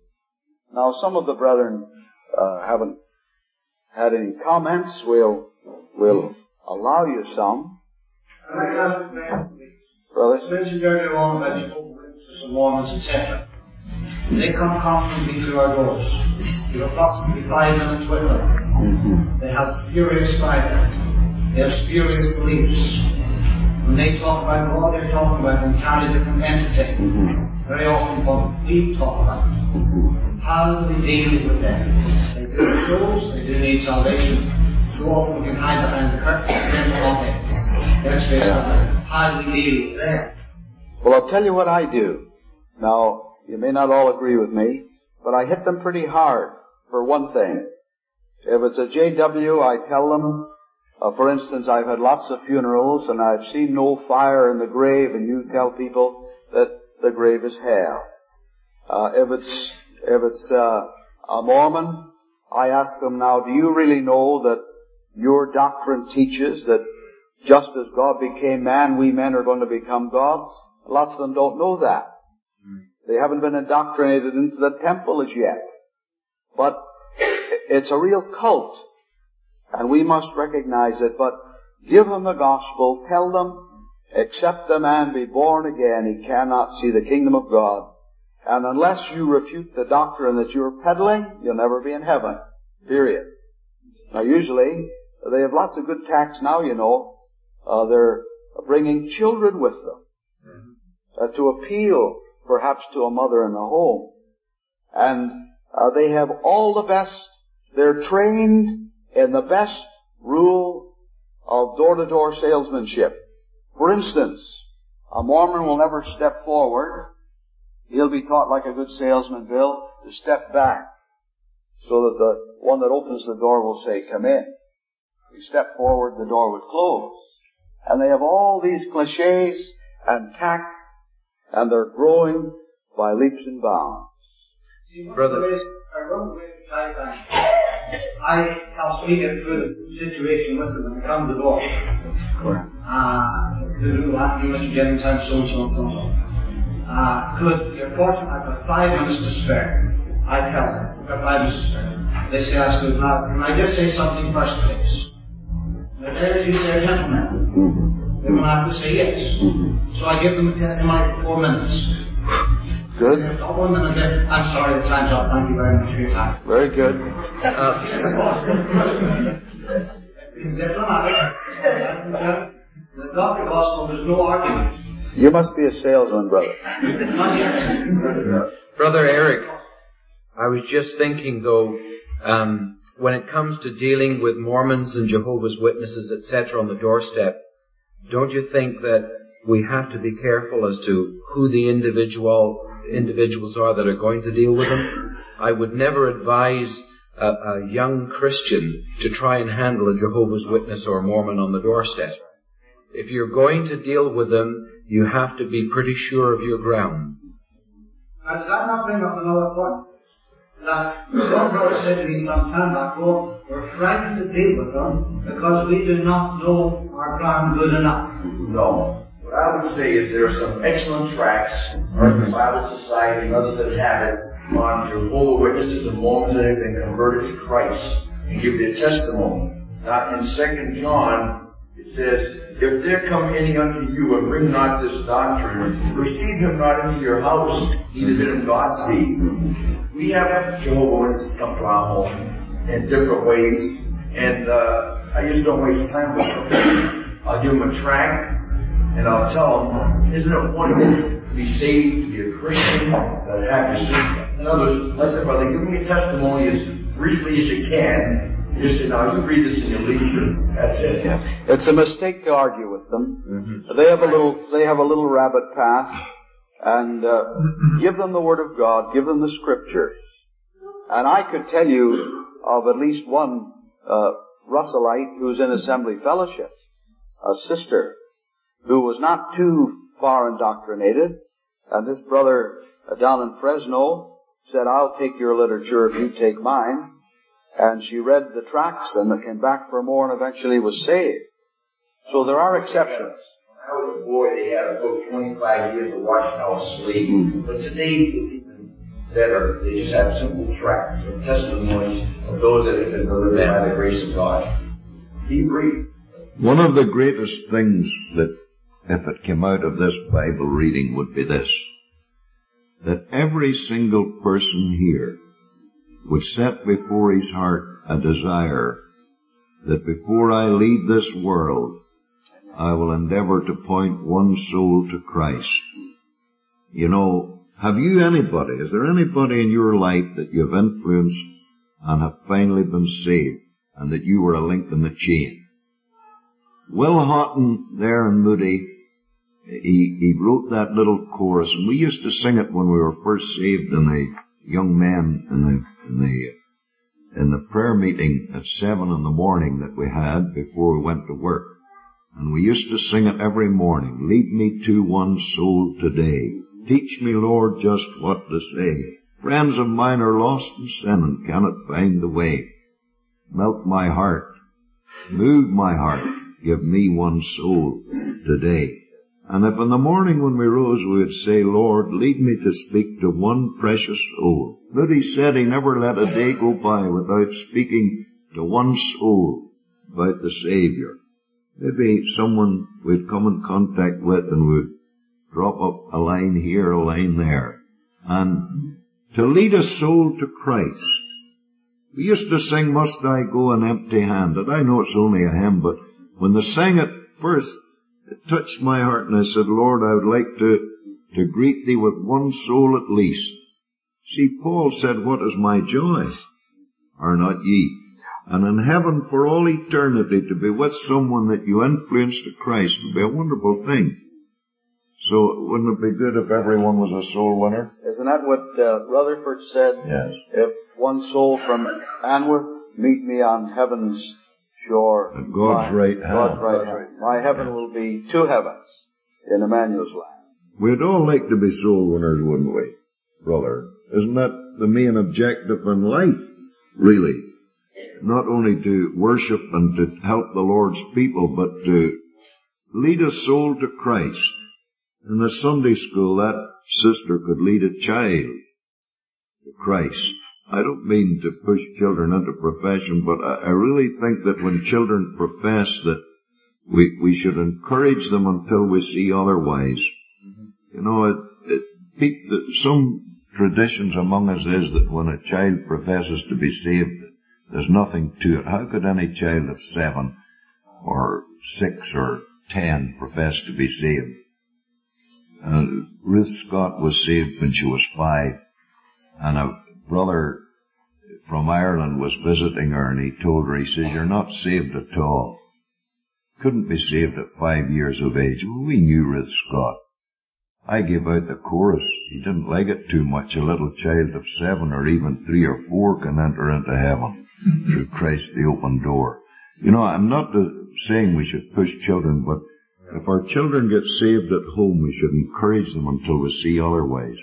Now some of the brethren uh, haven't had any comments. We'll, we'll allow you some. I'd like to ask a question, please. Brother? You mentioned earlier on about Jehovah's Witnesses and Mormons, et cetera. They come constantly to our doors. We have approximately five minutes with them. Mm-hmm. They have spurious Bibles. They have spurious beliefs. When they talk about God, they're talking about an entirely different entity. Mm-hmm. Very often what we talk about. Mm-hmm. How do we deal with them? They do need souls, they do need salvation. So often we can hide behind the curtain and then talk it. Let's face it, how do we deal with them? Well, I'll tell you what I do. Now, you may not all agree with me, but I hit them pretty hard for one thing. If it's a J W, I tell them, uh, for instance, I've had lots of funerals and I've seen no fire in the grave, and you tell people that the grave is hell. Uh, if it's, if it's, uh, a Mormon, I ask them now, do you really know that your doctrine teaches that just as God became man, we men are going to become gods? Lots of them don't know that. They haven't been indoctrinated into the temple as yet. But it's a real cult, and we must recognize it. But give them the gospel, tell them, accept the man, be born again, he cannot see the kingdom of God. And unless you refute the doctrine that you're peddling, you'll never be in heaven. Period. Now usually, they have lots of good tacts now, you know. Uh, they're bringing children with them uh, to appeal perhaps to a mother in the home. And uh, they have all the best, they're trained in the best rule of door-to-door salesmanship. For instance, a Mormon will never step forward. He'll be taught like a good salesman, Bill, to step back so that the one that opens the door will say, come in. If you step forward, the door would close. And they have all these cliches and tacts, and they're growing by leaps and bounds. See, Brother, I wrote away the time. I helped me get through the situation with them and come to the door. Correct. Uh, to do that, you must get in time, so and so and so and so. Uh, good, you're fortunate, I've got five minutes to spare. I tell them, I've got five minutes to spare. They say, I said, now, can I just say something first, please? And there you say, gentlemen. Mm-hmm. They're going to have to say yes. Mm-hmm. So I give them a testimony for four minutes. Good. Got one minute there. I'm sorry, the time's up. Thank you very much for your time. Very good. Uh, because they're dramatic. The doctor gospel, there's no argument. You must be a salesman, brother. Brother Eric, I was just thinking though, um, when it comes to dealing with Mormons and Jehovah's Witnesses, et cetera, on the doorstep, don't you think that we have to be careful as to who the individual individuals are that are going to deal with them? I would never advise a, a young Christian to try and handle a Jehovah's Witness or a Mormon on the doorstep. If you're going to deal with them, you have to be pretty sure of your ground. Now, does that not bring up another point? That one brother said to me some time back, oh, we're frightened to deal with them because we do not know our ground good enough. No. What I would say is there are some excellent tracts, or the Bible Society and others that have it, on Jehovah's Witnesses and Mormons that have been converted to Christ and give their testimony. Now, in Second John, it says, if there come any unto you and bring not this doctrine, receive him not into your house, neither bid him Godspeed. We have Jehovah's Witnesses come to our home in different ways, and uh, I just don't waste time with them. I'll give them a tract, and I'll tell them, isn't it wonderful to be saved, to be a Christian, that have to see? In other words, let them, brother, give me a testimony as briefly as you can. Just say, now you read this in your leisure. That's it. It's a mistake to argue with them. Mm-hmm. They have a little, they have a little rabbit path, and uh, give them the Word of God, give them the Scriptures. And I could tell you of at least one uh, Russellite who's in Assembly Fellowship, a sister, who was not too far indoctrinated, and this brother uh, down in Fresno said, I'll take your literature if you take mine. And she read the tracts and came back for more and eventually was saved. So there are exceptions. When I was a boy, they had about twenty-five years of Watchtower Slave. Mm-hmm. But today, it's even better. They just have simple tracts and testimonies of those that have been delivered by the grace of God. Be brief. One of the greatest things that, if it came out of this Bible reading, would be this: that every single person here would set before his heart a desire that before I leave this world, I will endeavor to point one soul to Christ. You know, have you anybody, is there anybody in your life that you've influenced and have finally been saved, and that you were a link in the chain? Will Houghton there in Moody, he, he wrote that little chorus, and we used to sing it when we were first saved in the young men in the in the in the prayer meeting at seven in the morning that we had before we went to work. And we used to sing it every morning. Lead me to one soul today. Teach me, Lord, just what to say. Friends of mine are lost in sin and cannot find the way. Melt my heart. Move my heart. Give me one soul today. And if in the morning when we rose we would say, Lord, lead me to speak to one precious soul. Moody said he never let a day go by without speaking to one soul about the Savior. Maybe someone we'd come in contact with and we'd drop up a line here, a line there. And to lead a soul to Christ. We used to sing, Must I Go an Empty Handed? I know it's only a hymn, but when they sang it first, it touched my heart, and I said, Lord, I would like to, to greet thee with one soul at least. See, Paul said, what is my joy? Are not ye? And in heaven for all eternity to be with someone that you influence to Christ would be a wonderful thing. So wouldn't it be good if everyone was a soul winner? Isn't that what uh, Rutherford said? Yes. If one soul from Anworth meet me on heaven's shore, at God's my, right hand. God's right hand. My heaven will be two heavens in Emmanuel's land. We'd all like to be soul winners, wouldn't we, brother? Isn't that the main objective in life, really? Not only to worship and to help the Lord's people, but to lead a soul to Christ. In the Sunday school, that sister could lead a child to Christ. I don't mean to push children into profession, but I, I really think that when children profess that we, we should encourage them until we see otherwise. Mm-hmm. You know, it, it, it, some traditions among us is that when a child professes to be saved, there's nothing to it. How could any child of seven or six or ten profess to be saved? Uh, Ruth Scott was saved when she was five, and a brother from Ireland was visiting her, and he told her, he says, you're not saved at all. Couldn't be saved at five years of age. Well, we knew Ruth Scott. I gave out the chorus. He didn't like it too much. A little child of seven or even three or four can enter into heaven through Christ the open door. You know, I'm not saying we should push children, but if our children get saved at home, we should encourage them until we see otherwise.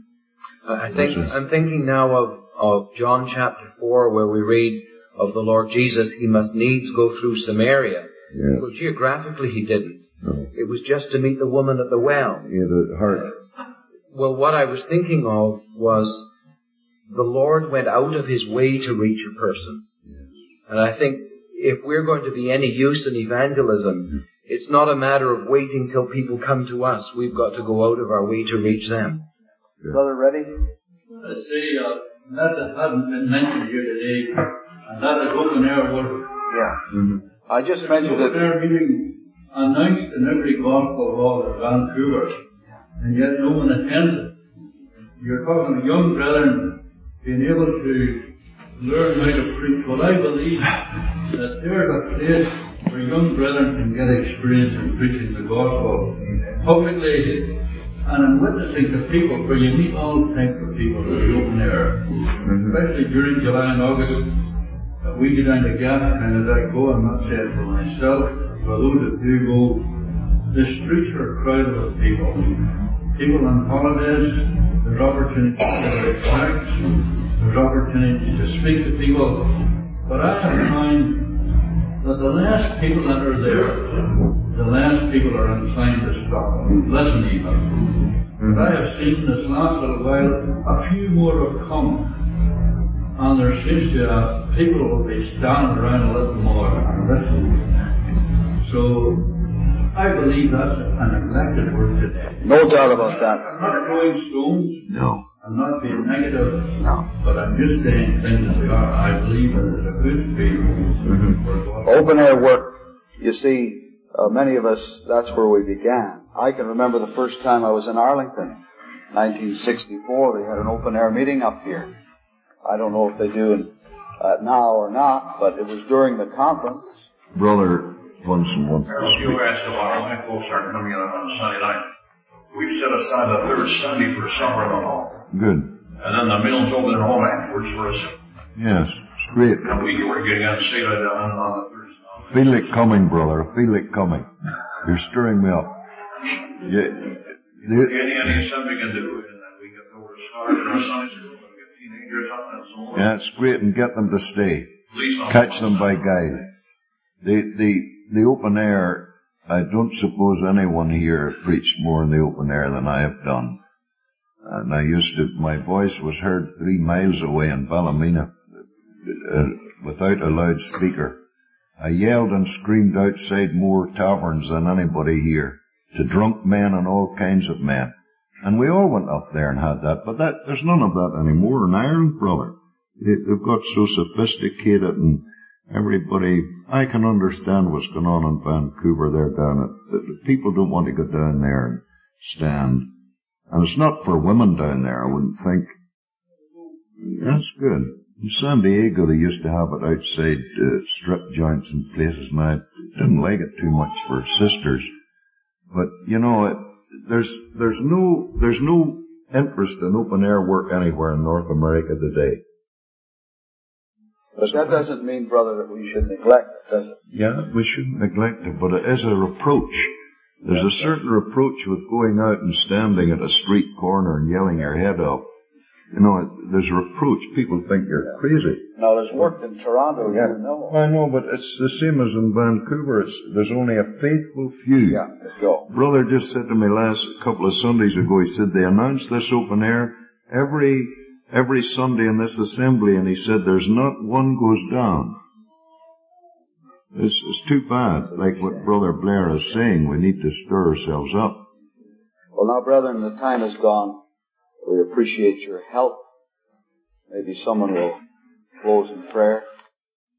I think, I'm thinking now of, of John chapter four, where we read of the Lord Jesus, he must needs go through Samaria. Yeah. Well, geographically he didn't. No. It was just to meet the woman at the well. He had a heart. Well, what I was thinking of was the Lord went out of his way to reach a person. Yes. And I think if we're going to be any use in evangelism, mm-hmm. it's not a matter of waiting till people come to us. We've got to go out of our way to reach them. Yeah. Brother, ready? I say, uh, that hadn't been mentioned here today, and that is open air worship. Yeah. Mm-hmm. I just mentioned it. Open air meeting announced in every gospel hall in Vancouver, and yet no one attends it. You're talking to young brethren being able to learn how to preach. Well, I believe that there's a place where young brethren can get experience in preaching the gospel publicly And in witnessing to people where you meet all types of people in the open air, mm-hmm. especially during July and August, uh, we go down to Gap and as I go, I'm not saying for myself, for those that do go, the streets are crowded with people. People on holidays, there's opportunities to write tracts, there's opportunities to speak to people. But I have found that the last people that are there, the last people are inclined to stop and listen even. Mm-hmm. But I have seen this last little while, a few more have come. And there seems to uh, people will be standing around a little more and listening. So, I believe that's a neglected word today. No doubt about that. I'm not throwing stones. No. I'm not being negative. No. But I'm just saying things as they are. I believe that it's a good field. Mm-hmm. Open air work, you see, uh, many of us, that's where we began. I can remember the first time I was in Arlington, nineteen sixty-four. They had an open air meeting up here. I don't know if they do it uh, now or not, but it was during the conference. Brother Bunsen wants to speak. You asked about my folks aren't coming in on Sunday night. We've set aside the third Sunday for summer in the hall. Good. And then the mill's open at home afterwards for us. Yes, it's great. And we were getting on sale on, on the Thursday. Feel it coming, brother. Feel it coming. You're stirring me up. Yeah. The, any, any assembly can do it, and then we get over to start in our Sunday school and get teenagers on and so on. Yeah, it's great, and get them to stay. Catch them by guide. The, the, the open air, I don't suppose anyone here preached more in the open air than I have done. And I used to, my voice was heard three miles away in Ballymena, uh, without a loudspeaker. I yelled and screamed outside more taverns than anybody here, to drunk men and all kinds of men. And we all went up there and had that, but that, there's none of that anymore in Ireland, brother. They, they've got so sophisticated, and everybody, I can understand what's going on in Vancouver. They're down at, the, the people don't want to go down there and stand. And it's not for women down there, I wouldn't think. That's good. In San Diego, they used to have it outside uh, strip joints and places, and I didn't like it too much for sisters. But, you know, it, there's, there's no, there's no interest in open air work anywhere in North America today. But that doesn't mean, brother, that we should neglect it, does it? Yeah, we shouldn't neglect it, but it is a reproach. There's a certain reproach with going out and standing at a street corner and yelling your head off. You know, there's a reproach. People think you're crazy. Now, there's work in Toronto, yeah. you know. I know, but it's the same as in Vancouver. It's, there's only a faithful few. Yeah, let's go. Brother just said to me last couple of Sundays ago, he said, they announced this open air every every Sunday in this assembly, and he said, there's not one goes down. It's, it's too bad, like what Brother Blair is saying. We need to stir ourselves up. Well, now, brethren, the time is gone. We appreciate your help. Maybe someone will close in prayer.